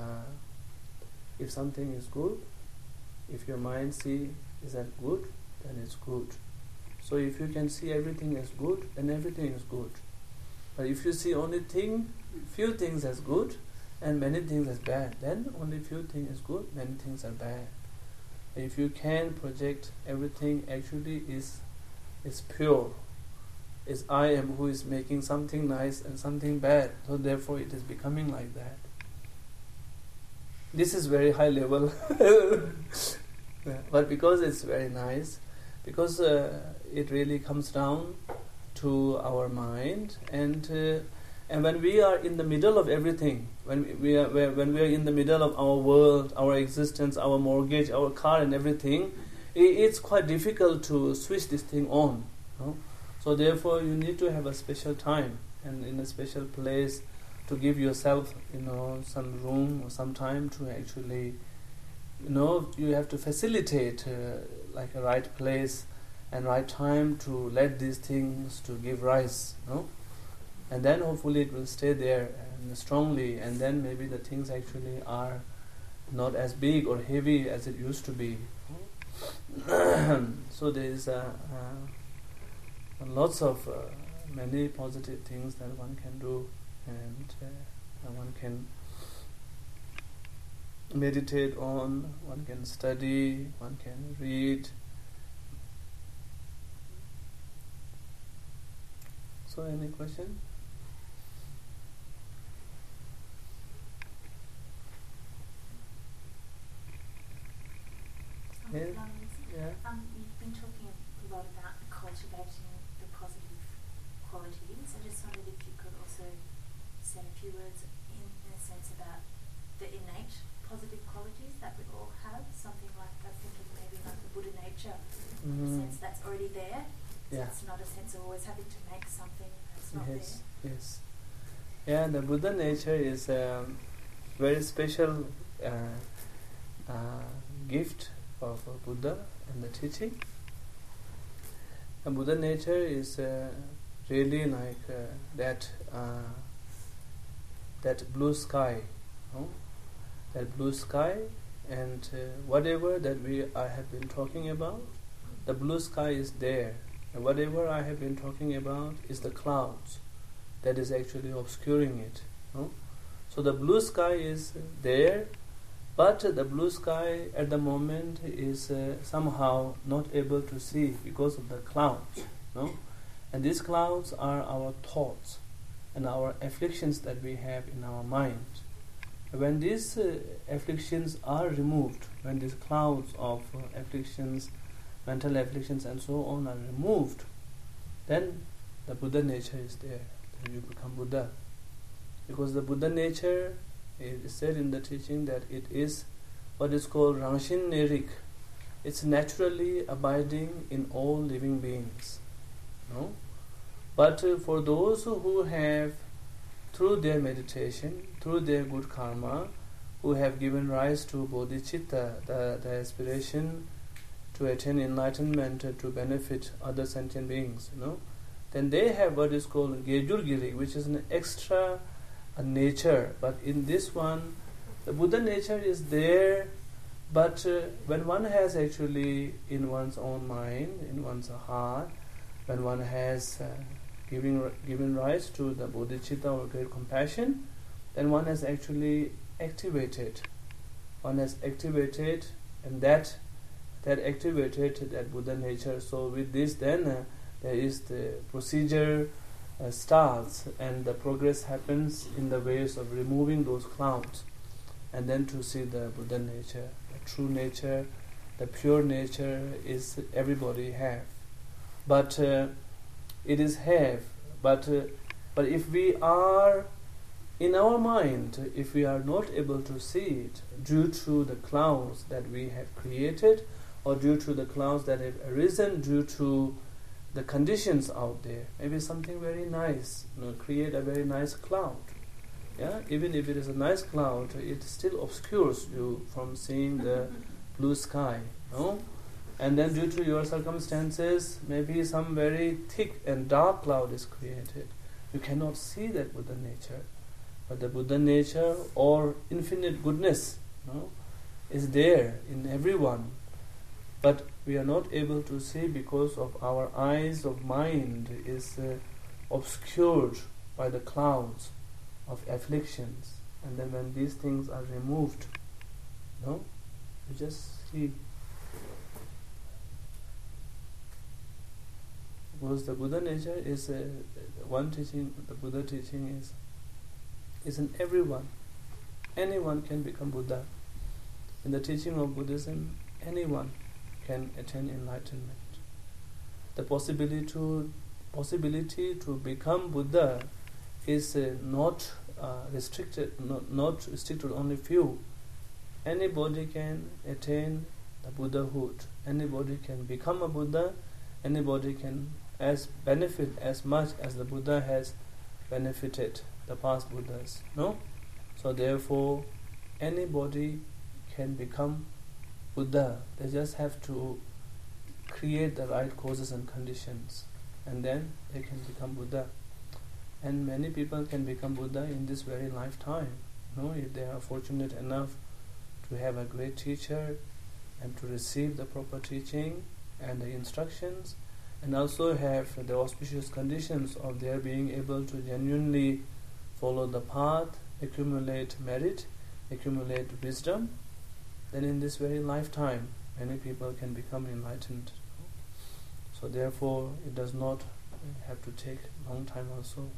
if something is good, if your mind see is that good, then it's good. So if you can see everything as good, then everything is good. But if you see only few things as good and many things as bad, then only few things is good, many things are bad. If you can project everything actually is pure. It's I am who is making something nice and something bad, so therefore it is becoming like that. This is very high level. But because it's very nice, because it really comes down to our mind, and when we are in the middle of everything, when we are in the middle of our world, our existence, our mortgage, our car and everything, it's quite difficult to switch this thing on. So therefore you need to have a special time and in a special place to give yourself some room or some time to actually you have to facilitate like a right place and right time to let these things to give rise, and then hopefully it will stay there and strongly, and then maybe the things actually are not as big or heavy as it used to be. So there is lots of many positive things that one can do, and one can meditate on, one can study, one can read. So any question? Yeah. You've been talking a lot about cultivating the positive qualities. I just wondered if you could also say a few words in a sense about the innate positive qualities that we all have, something like, I was thinking maybe like the Buddha nature, in Mhm. a sense that's already there. So Yeah. it's not a sense of always having to make something that's not Yes, yes. Yeah, the Buddha nature is a very special gift of Buddha and the teaching. And Buddha nature is really like that blue sky, no? That blue sky, and whatever that I have been talking about, the blue sky is there. And whatever I have been talking about is the clouds that is actually obscuring it. No? So the blue sky is there, but the blue sky at the moment is somehow not able to see because of the clouds. No? And these clouds are our thoughts and our afflictions that we have in our mind. When these afflictions are removed, when these clouds of afflictions, mental afflictions and so on are removed, then the Buddha nature is there. Then you become Buddha. Because the Buddha nature, it is said in the teaching that it is what is called Rangshin Nerik. It's naturally abiding in all living beings. No? But for those who have, through their meditation, through their good karma, who have given rise to bodhicitta, the aspiration to attain enlightenment, to benefit other sentient beings, then they have what is called Gejurgiri, which is an extra nature. But in this one, the Buddha nature is there, but when one has actually in one's own mind, in one's heart, when one has given rise to the bodhicitta or great compassion, then one has actually activated. One has activated, and that activated that Buddha nature. So with this, then there is the procedure starts, and the progress happens in the ways of removing those clouds, and then to see the Buddha nature, the true nature, the pure nature is everybody have. But it is have. But if we are in our mind, if we are not able to see it due to the clouds that we have created, or due to the clouds that have arisen due to the conditions out there, maybe something very nice, create a very nice cloud. Yeah, even if it is a nice cloud, it still obscures you from seeing the blue sky. No? And then due to your circumstances, maybe some very thick and dark cloud is created. You cannot see that Buddha nature. But the Buddha nature or infinite goodness is there in everyone. But we are not able to see because of our eyes of mind is obscured by the clouds of afflictions. And then when these things are removed, you just see. Because the Buddha nature is one teaching, the Buddha teaching is in everyone. Anyone can become Buddha. In the teaching of Buddhism, anyone can attain enlightenment. The possibility to become Buddha is not restricted, not restricted only few. Anybody can attain the Buddhahood. Anybody can become a Buddha. Anybody can benefit as much as the Buddha has benefited the past Buddhas. So therefore, anybody can become Buddha. They just have to create the right causes and conditions, and then they can become Buddha. And many people can become Buddha in this very lifetime. If they are fortunate enough to have a great teacher and to receive the proper teaching and the instructions, and also have the auspicious conditions of their being able to genuinely follow the path, accumulate merit, accumulate wisdom, then in this very lifetime many people can become enlightened. So therefore it does not have to take long time also.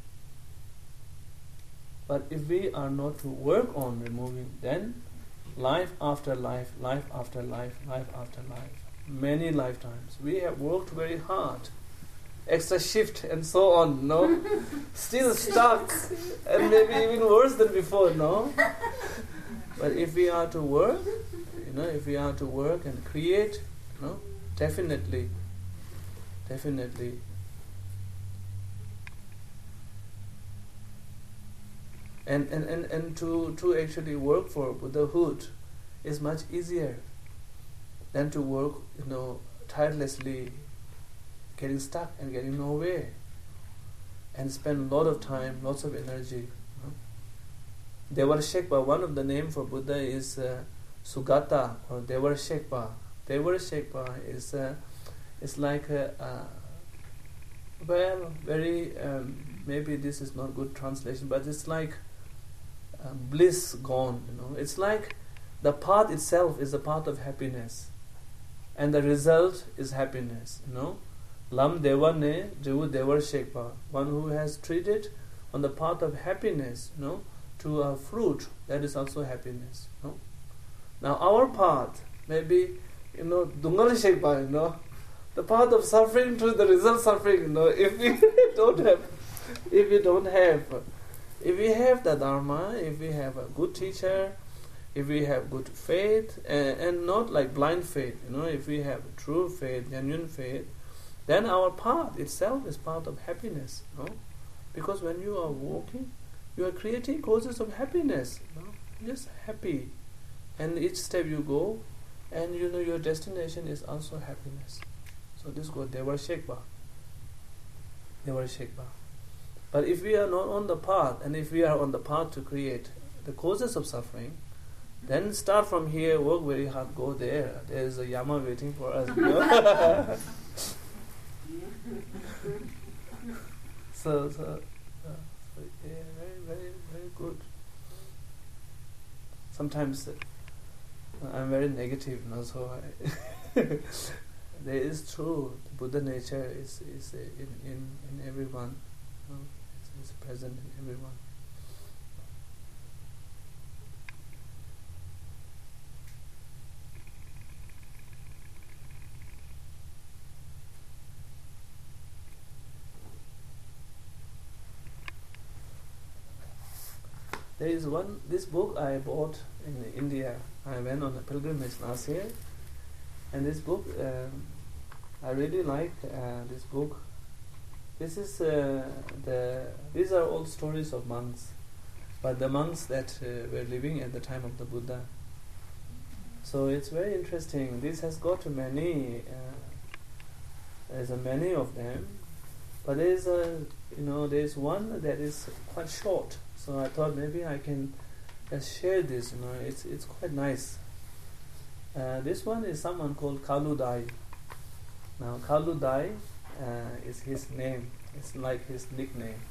But if we are not to work on removing, then life after life, life after life, life after life, many lifetimes, we have worked very hard, extra shift and so on, still stuck, and maybe even worse than before, But if we are to work, if we are to work and create, definitely. And to actually work for Buddhahood is much easier than to work, tirelessly, getting stuck and getting nowhere, and spend a lot of time, lots of energy. Devarshekpa, one of the name for Buddha is Sugata or Devarshekpa. Devarshekpa is like very maybe this is not good translation, but it's like bliss gone. It's like the path itself is a path of happiness, and the result is happiness. Lam Deva ne Jivu Devarshekpa, one who has treated on the path of happiness, to a fruit that is also happiness. Now our path maybe Dungal Shekpa, the path of suffering to the result suffering. If we have the Dharma, if we have a good teacher, if we have good faith, and not like blind faith, if we have true faith, genuine faith, then our path itself is path of happiness. Because when you are walking, you are creating causes of happiness. Just happy, and each step you go, and your destination is also happiness. So this goes Devarshekpa. But if we are not on the path, and if we are on the path to create the causes of suffering, then start from here, work very hard, go there. There is a Yama waiting for us. So yeah, very, very, very good. Sometimes I'm very negative, so there is true. The Buddha nature is in everyone. It's present in everyone. There is this book I bought in India. I went on a pilgrimage last year, and this book, I really like this book. This is these are all stories of monks, but the monks that were living at the time of the Buddha. So it's very interesting. This has got many. There's many of them, but there's there's one that is quite short. So I thought maybe I can just share this. It's quite nice. This one is someone called Kalu Dai. Now Kalu Dai is his name. It's like his nickname.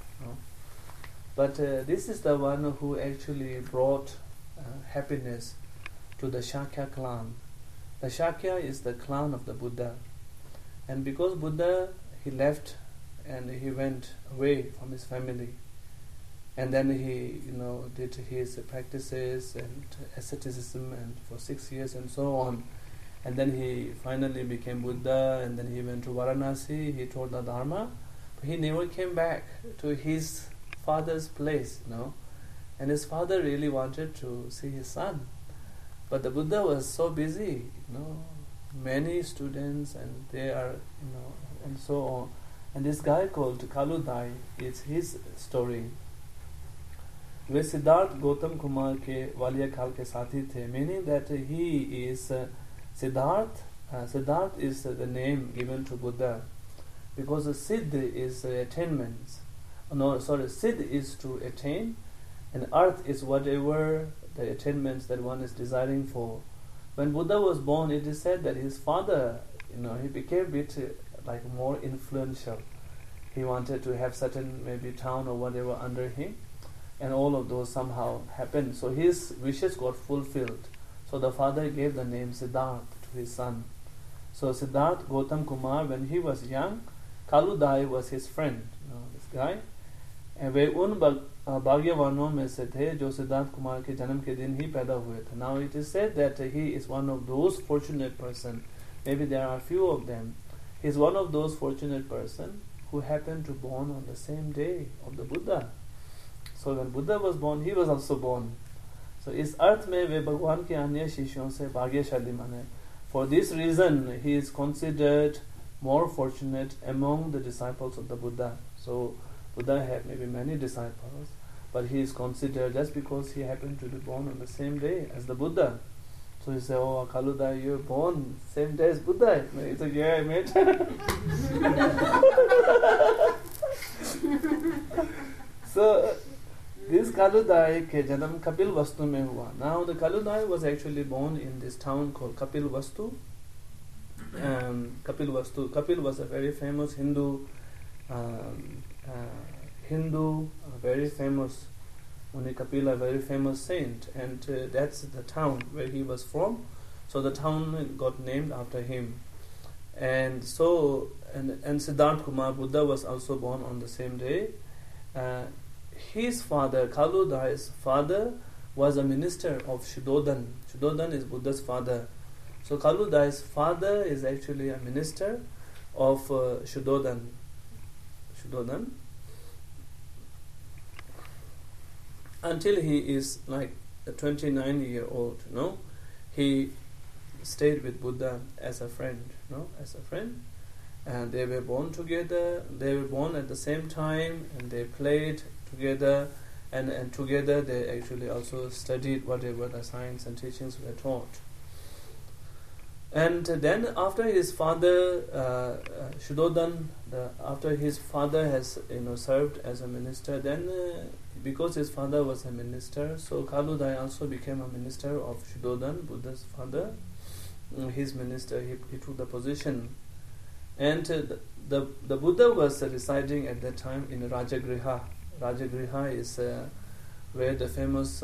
But this is the one who actually brought happiness to the Shakya clan. The Shakya is the clan of the Buddha. And because Buddha, he left and he went away from his family. And then he, did his practices and asceticism and for 6 years and so on. And then he finally became Buddha, and then he went to Varanasi, he taught the Dharma. But he never came back to his father's place, And his father really wanted to see his son. But the Buddha was so busy, many students, and they are, and so on. And this guy called Kalu Dai, it's his story. वे सिद्धार्थ गौतम कुमार के बाल्यकाल के साथी थे, meaning that he is Siddharth. Siddharth is the name given to Buddha because the Siddh is attainment. Siddh is to attain, and Arth is whatever the attainments that one is desiring for. When Buddha was born, it is said that his father, he became a bit like more influential. He wanted to have certain maybe town or whatever under him. And all of those somehow happened. So his wishes got fulfilled. So the father gave the name Siddharth to his son. So Siddharth Gautam Kumar, when he was young, Kalu Dai was his friend, this guy. And वे उन भाग्यवानों में से थे जो सिद्धार्थ कुमार के जन्म के दिन ही पैदा हुए थे. Now it is said that he is one of those fortunate person. Maybe there are a few of them. He is one of those fortunate person who happened to born on the same day of the Buddha. So when Buddha was born, he was also born. So इस अर्थ में वे भगवान के अन्य शिष्यों से भाग्यशाली माने. For this reason, he is considered more fortunate among the disciples of the Buddha. So Buddha had maybe many disciples, but he is considered just because he happened to be born on the same day as the Buddha. So he said, "Oh, Kaludai, you're born same day as Buddha." He said, "Yeah, I met." So this Kaludai ke janam Kapil Vastu mein hua. Now the Kaludai was actually born in this town called Kapil Vastu. Kapil was a very famous Hindu, very famous Muni Kapila, very famous saint, and that's the town where he was from. So the town got named after him. And so, and Siddhartha Kumar Buddha was also born on the same day. His father, Kaludai's father, was a minister of Shuddhodan. Shuddhodan is Buddha's father. So Kaludai's father is actually a minister of Shuddhodan. Until he is like a 29-year-old, he stayed with Buddha as a friend, and they were born together. They were born at the same time, and they played together, and together they actually also studied whatever the science and teachings were taught. And then after his father, Shuddhodan, after his father has served as a minister, then because his father was a minister, so Kaludai also became a minister of Shuddhodan, Buddha's father. His minister, he took the position. And the Buddha was residing at that time in Rajagriha. Rajagriha is where the famous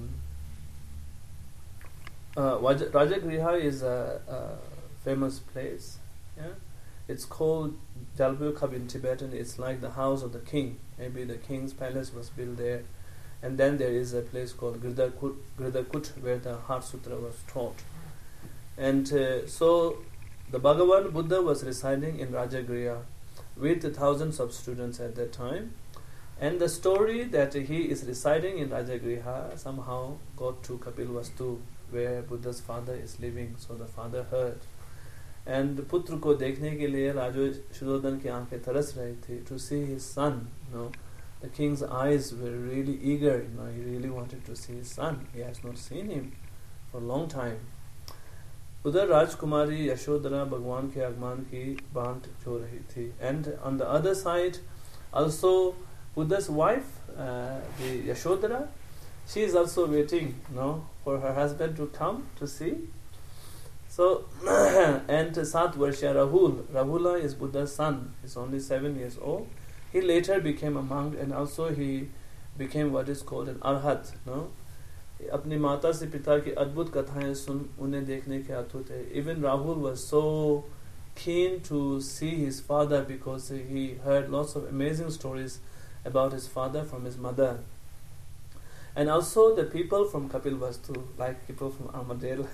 Rajagriha is a famous place. Yeah? It's called Jalbuyukab in Tibetan. It's like the house of the king. Maybe the king's palace was built there. And then there is a place called Gridakut where the Heart Sutra was taught. And so the Bhagavan Buddha was residing in Rajagriha with thousands of students at that time. And the story that he is residing in Rajagriha somehow got to Kapil Vastu, where Buddha's father is living. So the father heard. And पुत्र को देखने के लिए राजा शुद्धोधन की आंखें तरस रही थी to see his son. The king's eyes were really eager. He really wanted to see his son. He has not seen him for a long time. उधर राजकुमारी यशोधरा भगवान के आगमन की बात जो रही थी. And on the other side, also Buddha's wife, the Yashodhara, she is also waiting, for her husband to come to see. So, and Sat Varsha Rahula is Buddha's son. He's only 7 years old. He later became a monk, and also he became what is called an arhat. अपनी माता से पिता की अद्भुत कथाएं सुन उन्हें देखने के अतुत है. Even Rahul was so keen to see his father because he heard lots of amazing stories about his father from his mother. And also the people from Kapil Vastu, like people from Amadel.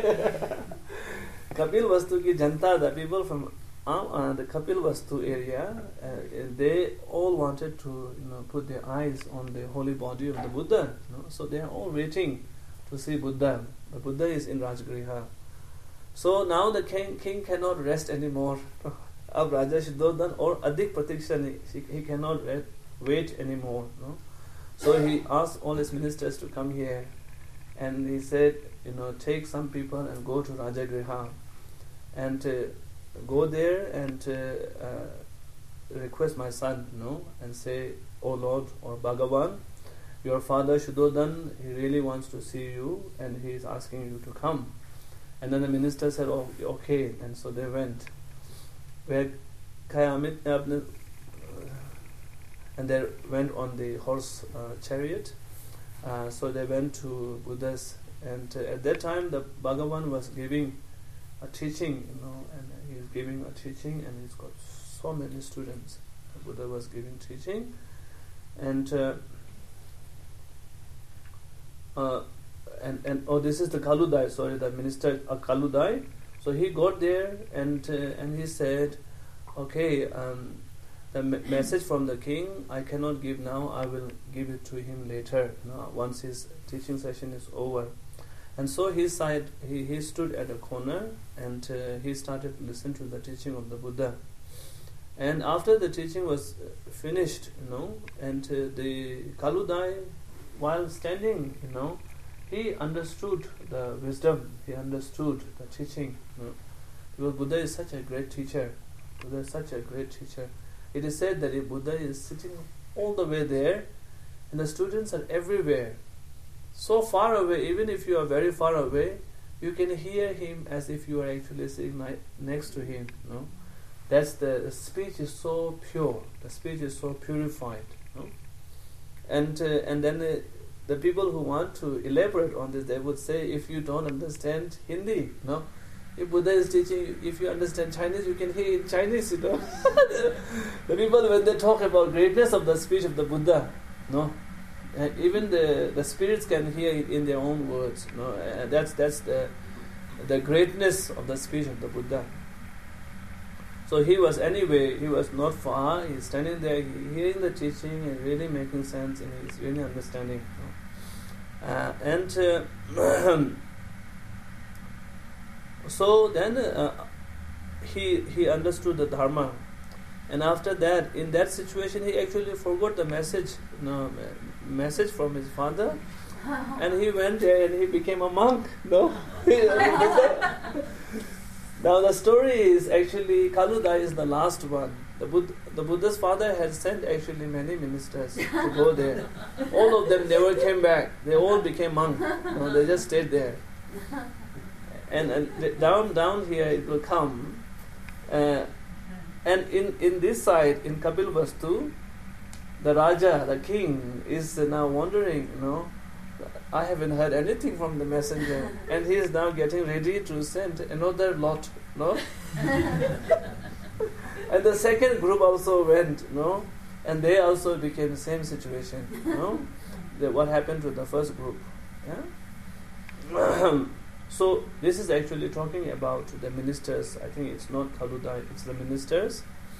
Kapil Vastu ki janta, the people from the Kapil Vastu area, they all wanted to put their eyes on the holy body of the Buddha. So they are all waiting to see Buddha. The Buddha is in Rajagriha. So now the king cannot rest anymore. Ab Raja Shuddhodan or Adik Pratiksha, he cannot wait anymore. So he asked all his ministers to come here, and he said, take some people and go to Rajagriha, and go there and request my son, and say, "Oh Lord or Bhagavan, your father Shuddhodan, he really wants to see you, and he is asking you to come." And then the minister said, "Oh, okay." And so they went. And they went on the horse chariot. So they went to Buddha's, and at that time the Bhagavan was giving a teaching, and he is giving a teaching, and he's got so many students. The Buddha was giving teaching, and this is the Kaludai. Sorry, the minister Kaludai. So he got there, and he said, "Okay, the message from the king I cannot give now, I will give it to him later, once his teaching session is over. And so he stood at a corner and he started to listen to the teaching of the Buddha. And after the teaching was finished, and the Kaludai, while standing, he understood the wisdom, he understood the teaching. Because Buddha is such a great teacher. Buddha is such a great teacher. It is said that if Buddha is sitting all the way there, and the students are everywhere, so far away, even if you are very far away, you can hear him as if you are actually sitting next to him. That's the speech is so pure. The speech is so purified. And then the people who want to elaborate on this, they would say, if you don't understand Hindi, if Buddha is teaching, if you understand Chinese, you can hear in Chinese, The people, when they talk about greatness of the speech of the Buddha, even the spirits can hear it in their own words. That's the greatness of the speech of the Buddha. So he was not far. He's standing there, hearing the teaching and really making sense, and he's really understanding. So then he understood the Dharma, and after that, in that situation, he actually forgot the message from his father, and he went there and he became a monk. Now the story is actually Kaludai is the last one. The Buddha's father had sent actually many ministers to go there. All of them never came back. They all became monks. They just stayed there. And down here it will come. And in this side, in Kapilavastu, the Raja, the king, is now wondering, I haven't heard anything from the messenger, and he is now getting ready to send another lot, And the second group also went, and they also became the same situation, what happened to the first group. Yeah? So this is actually talking about the ministers. I think it's not Kaludai, it's the ministers.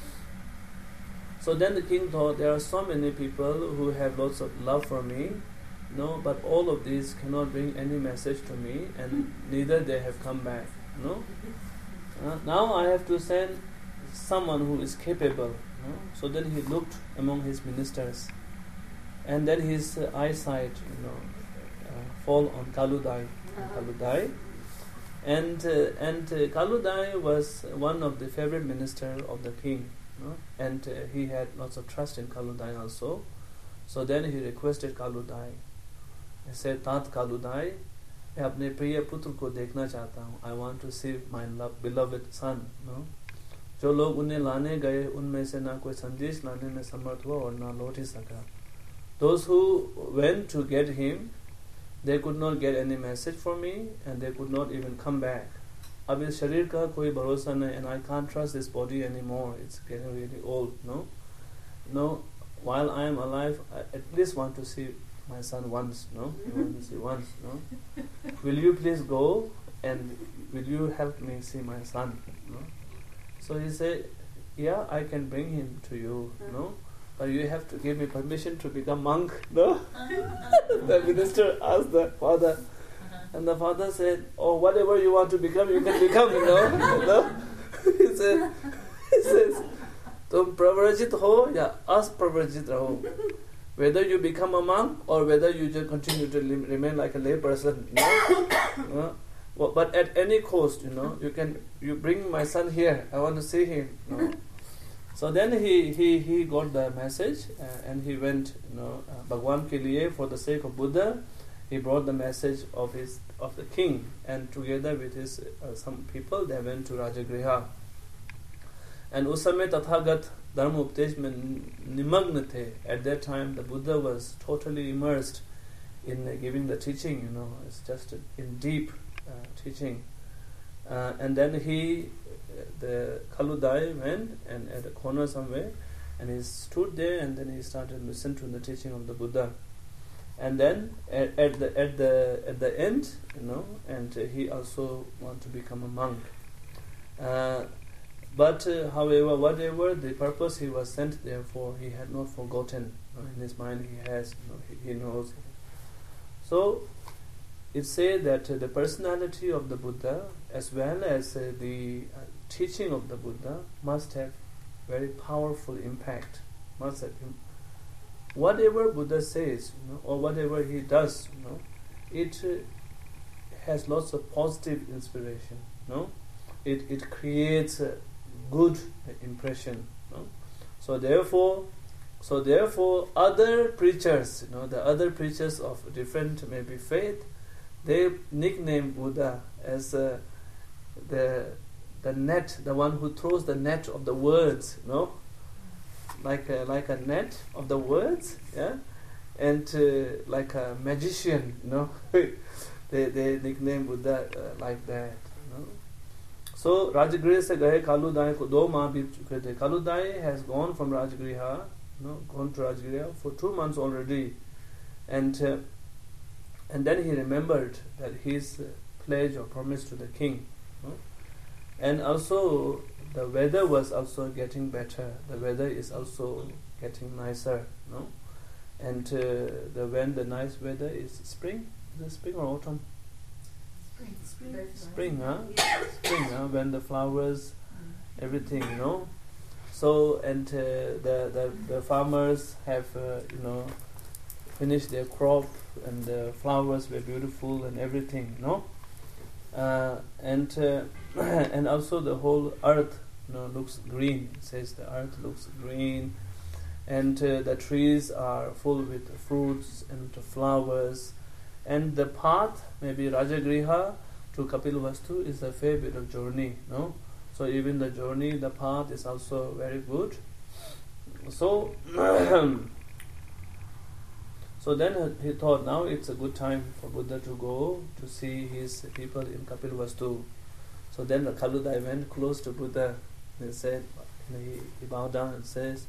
So then the king thought, there are so many people who have lots of love for me, but all of these cannot bring any message to me, and neither they have come back. Now I have to send someone who is capable. So then he looked among his ministers, and then his eyesight, fall on Kaludai. And Kaludai was one of the favorite minister of the king, and he had lots of trust in Kaludai also. So then he requested Kaludai. He said, Tat Kaludai, मैं अपने प्रिय पुत्र को देखना चाहता हूँ. I want to see my beloved son. जो लोग उन्हें लाने गए, उनमें से ना कोई संदेश लाने में समर्थ हुआ और ना लौट ही सका. Those who went to get him, they could not get any message from me, and they could not even come back. अब इस शरीर का कोई भरोसा नहीं, and I can't trust this body anymore. It's getting really old. While I am alive, I at least want to see my son once. I want to see once. Will you please go and will you help me see my son? So he said, yeah, I can bring him to you. But you have to give me permission to become monk. The minister asked the father, and the father said, oh, whatever you want to become, you can become. He says, तुम प्रव्रजित हो या अप्रव्रजित रहो. Whether you become a monk or whether you just continue to remain like a lay person. But at any cost, you bring my son here. I want to see him. So then he got the message and he went, Bhagwan ke liye, for the sake of Buddha, he brought the message of the king, and together with his some people, they went to Rajagriha. And उस समय तथागत धर्म उपदेश में निमग्न थे. At that time, the Buddha was totally immersed in giving the teaching. It's just in deep teaching. And then the Kaludai went and at a corner somewhere, and he stood there, and then he started listening to the teaching of the Buddha. And then at the end, and he also wanted to become a monk. But however, whatever the purpose he was sent there for, he had not forgotten. In his mind he has, he knows. So it says that the personality of the Buddha as well as the teaching of the Buddha must have very powerful impact. Must have whatever Buddha says, or whatever he does, it has lots of positive inspiration. It creates a good impression. So therefore, other preachers, the other preachers of different maybe faith, they nickname Buddha as the net, the one who throws the net of the words, like a net of the words, yeah, and like a magician, they nickname Buddha like that. So Rajagriha se gaye Kaludai ko 2 माह बीत चुके थे. Kaludai has gone from Rajagriha, gone to Rajagriha for 2 months already, and then he remembered that his pledge or promise to the king, and also the weather was also getting better. The weather is also getting nicer, and when the nice weather is spring, is it spring or autumn? Spring, when the flowers, everything, So and the farmers have finished their crop, and the flowers were beautiful and everything, and also the whole earth, looks green. It says the earth looks green, and the trees are full with fruits and flowers. And the path, maybe Rajagriha to Kapilavastu, is a fair bit of journey, So even the journey, the path is also very good. So, so then he thought, now it's a good time for Buddha to go to see his people in Kapilavastu. So then Kaludai went close to Buddha and said, he bowed down and says,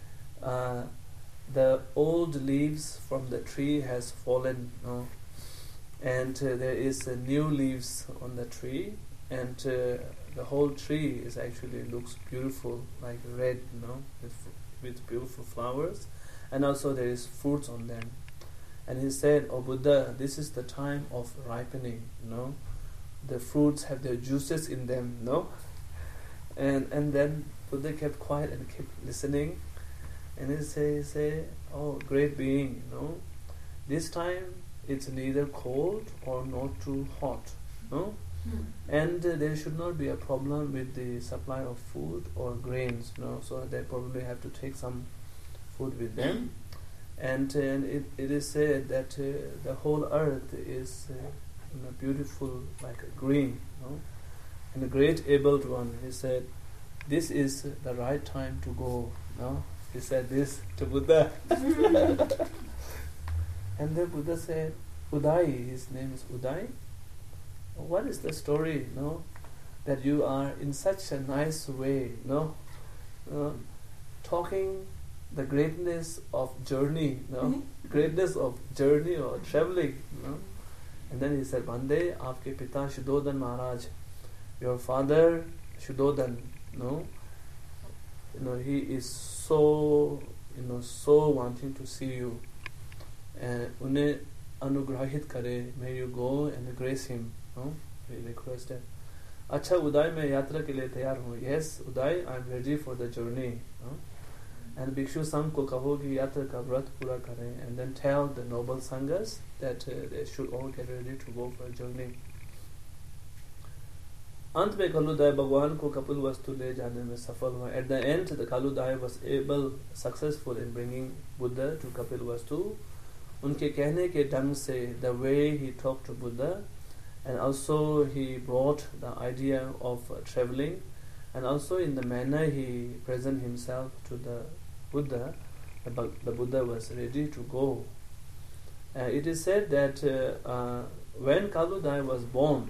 the old leaves from the tree has fallen, and there is new leaves on the tree, and the whole tree is actually looks beautiful, like red, with beautiful flowers, and also there is fruits on them. And he said, "Oh Buddha, this is the time of ripening, the fruits have their juices in them, and then Buddha kept quiet and kept listening, and he say, oh great being, this time it's neither cold or not too hot, and there should not be a problem with the supply of food or grains, so they probably have to take some food with them, and it is said that the whole earth is beautiful, like a green, and the great able one, he said, this is the right time to go, He said this to Buddha. And then Buddha said, Udai, his name is Udai. What is the story, that you are in such a nice way, talking the greatness of journey, greatness of journey or traveling, And then he said, one day, aapke pita Shuddhodhan Maharaj, your father Shuddhodhan, he is so wanting to see you. Unhe anugrahit kare, may you go and grace him. He requested. Acha Udai, main yatra ke liye tayar hu. Yes, Udai, I am ready for the journey. And Bhikshu Sangh ko kaho ki yatra ka vrat pura kare, and then tell the noble sanghas that they should all get ready to go for a journey. अंत में कालुदाय भगवान को कपिलवस्तु ले जाने में सफल हुआ. At the end, the Kaludai was successful in bringing Buddha to Kapilavastu. उनके कहने के ढंग से, the way he talked to Buddha, and also he brought the idea of traveling, and also in the manner he presented himself to the Buddha, the Buddha was ready to go. It is said that when Kaludai was born,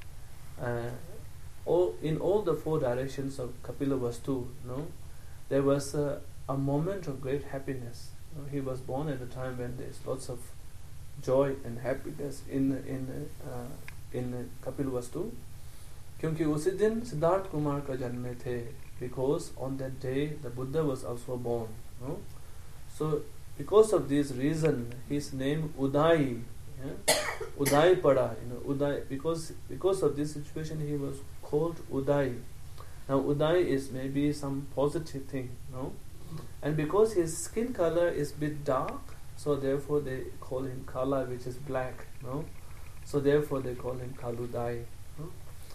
in all the 4 directions of Kapilavastu, there was a moment of great happiness. He was born at a time when there is lots of joy and happiness in Kapilavastu, क्योंकि उसी दिन सिद्धार्थ कुमार का जन्म थे, because on that day the Buddha was also born. No? So because of this reason, his name Uday, Uday pada, Uday, because of this situation he was called Uday. Now Uday is maybe some positive thing, no? And because his skin color is bit dark, so therefore they call him Kala, which is black, no? So therefore they call him Kaludai. No?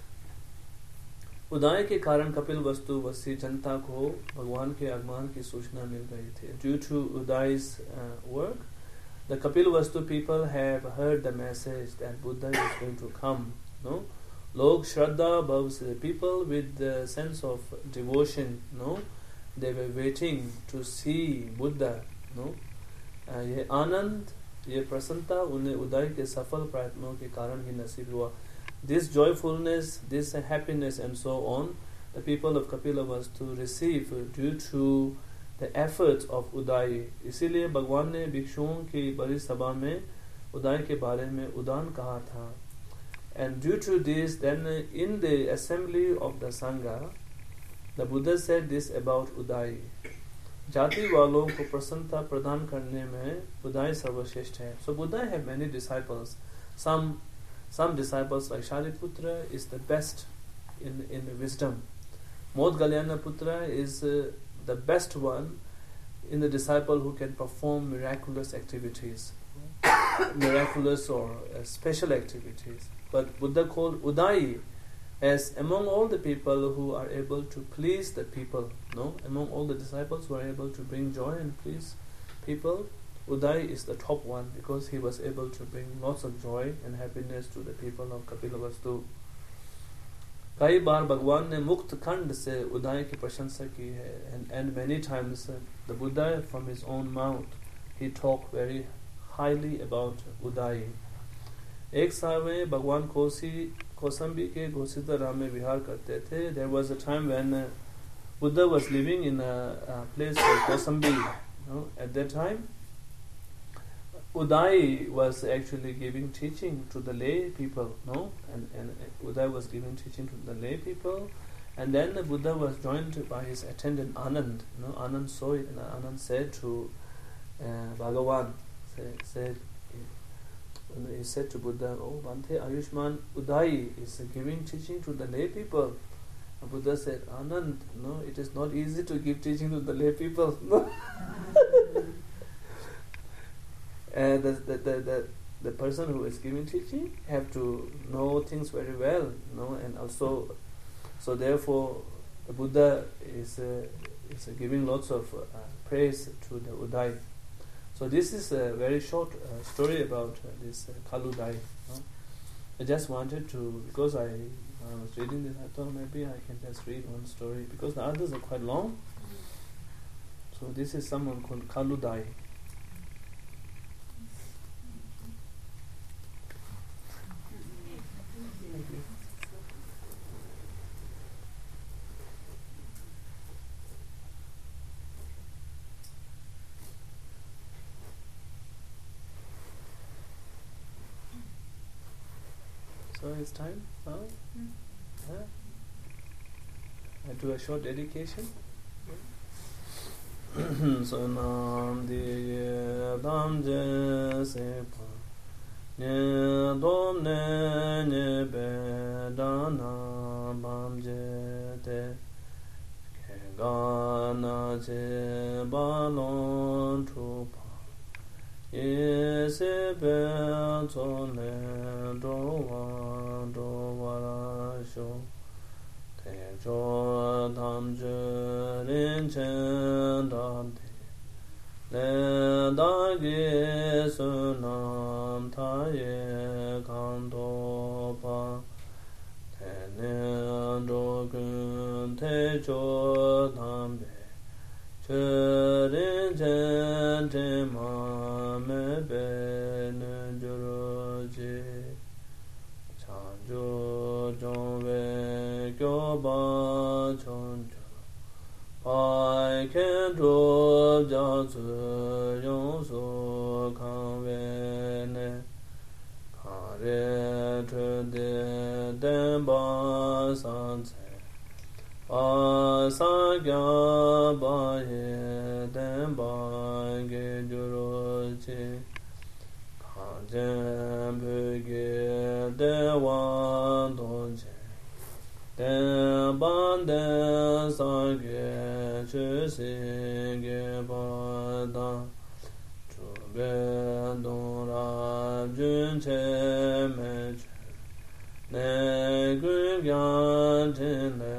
उदय के कारण कपिल वस्तु वसी जनता को भगवान के आगमन की सूचना मिल गई थी. Due to Uday's work, the Kapil Vastu people have heard the message that Buddha is going to come. No, Log Shraddha Bhavs, the people with the sense of devotion. No, they were waiting to see Buddha. No, ये आनंद, ये प्रसन्नता उन्हें उदय के सफल प्रयत्नों के कारण ही नसीब हुआ. This joyfulness, this happiness and so on, the people of Kapila was to receive due to the efforts of Uday. इसीलिए भगवान ने भिक्षुओं की बड़ी सभा में उदय के बारे में उदान कहा था. And due to this, then in the assembly of the Sangha, the Buddha said this about Uday. जाति वालों को प्रसन्नता प्रदान करने में उदय सर्वश्रेष्ठ है. So Buddha had many disciples. Some disciples like Shariputra is the best in wisdom. Modgalyana Putra is the best one in the disciple who can perform miraculous activities, miraculous or special activities. But Buddha called Uday as among all the people who are able to please the people, no, among all the disciples who are able to bring joy and please people, Uday is the top one because he was able to bring lots of joy and happiness to the people of Kapilavastu. कई बार भगवान ने मुक्त खंड से उदय की प्रशंसा की है, and many times the Buddha from his own mouth he talked very highly about Uday. एक साल में भगवान कौसंबी के घोषिताराम में विहार करते थे. There was a time when Buddha was living in a place called Kausambi. No? At that time, Uday was actually giving teaching to the lay people, no? And Uday was giving teaching to the lay people, and then the Buddha was joined by his attendant Anand. No? Anand saw it, and Anand said to Bhagavan, he said to Buddha, "Oh Bhante, Ayushman Uday is giving teaching to the lay people." And Buddha said, "Anand, no, it is not easy to give teaching to the lay people." And the person who is giving teaching have to know things very well, and also, so therefore, the Buddha is giving lots of praise to the Uday. So this is a very short story about this Kaludai. I just wanted to, because I was reading this, I thought maybe I can just read one story because the others are quite long. So this is someone called Kaludai. So it's time now. I do a short dedication. So nam di dam je se pa ne dom ne be dana bam je te ke ga na je ba lon tu pa ye se be to ne do wa ra sho te jo dam je rin chen dam te le da ge su nam ta ye kan do pa te ne do gun te jo dam be che rin chen te ma me be ne juro ji chan jo jong we kyo ba chon jo pai ken do ja zu yong su kan we ne ka re chun de den ba sa kya ba ye den ba ge juro che kha jen bu ge de wan don che den ban de sa ge che se ge ba da chu be don ra jun che me che ne gu gyan chen ne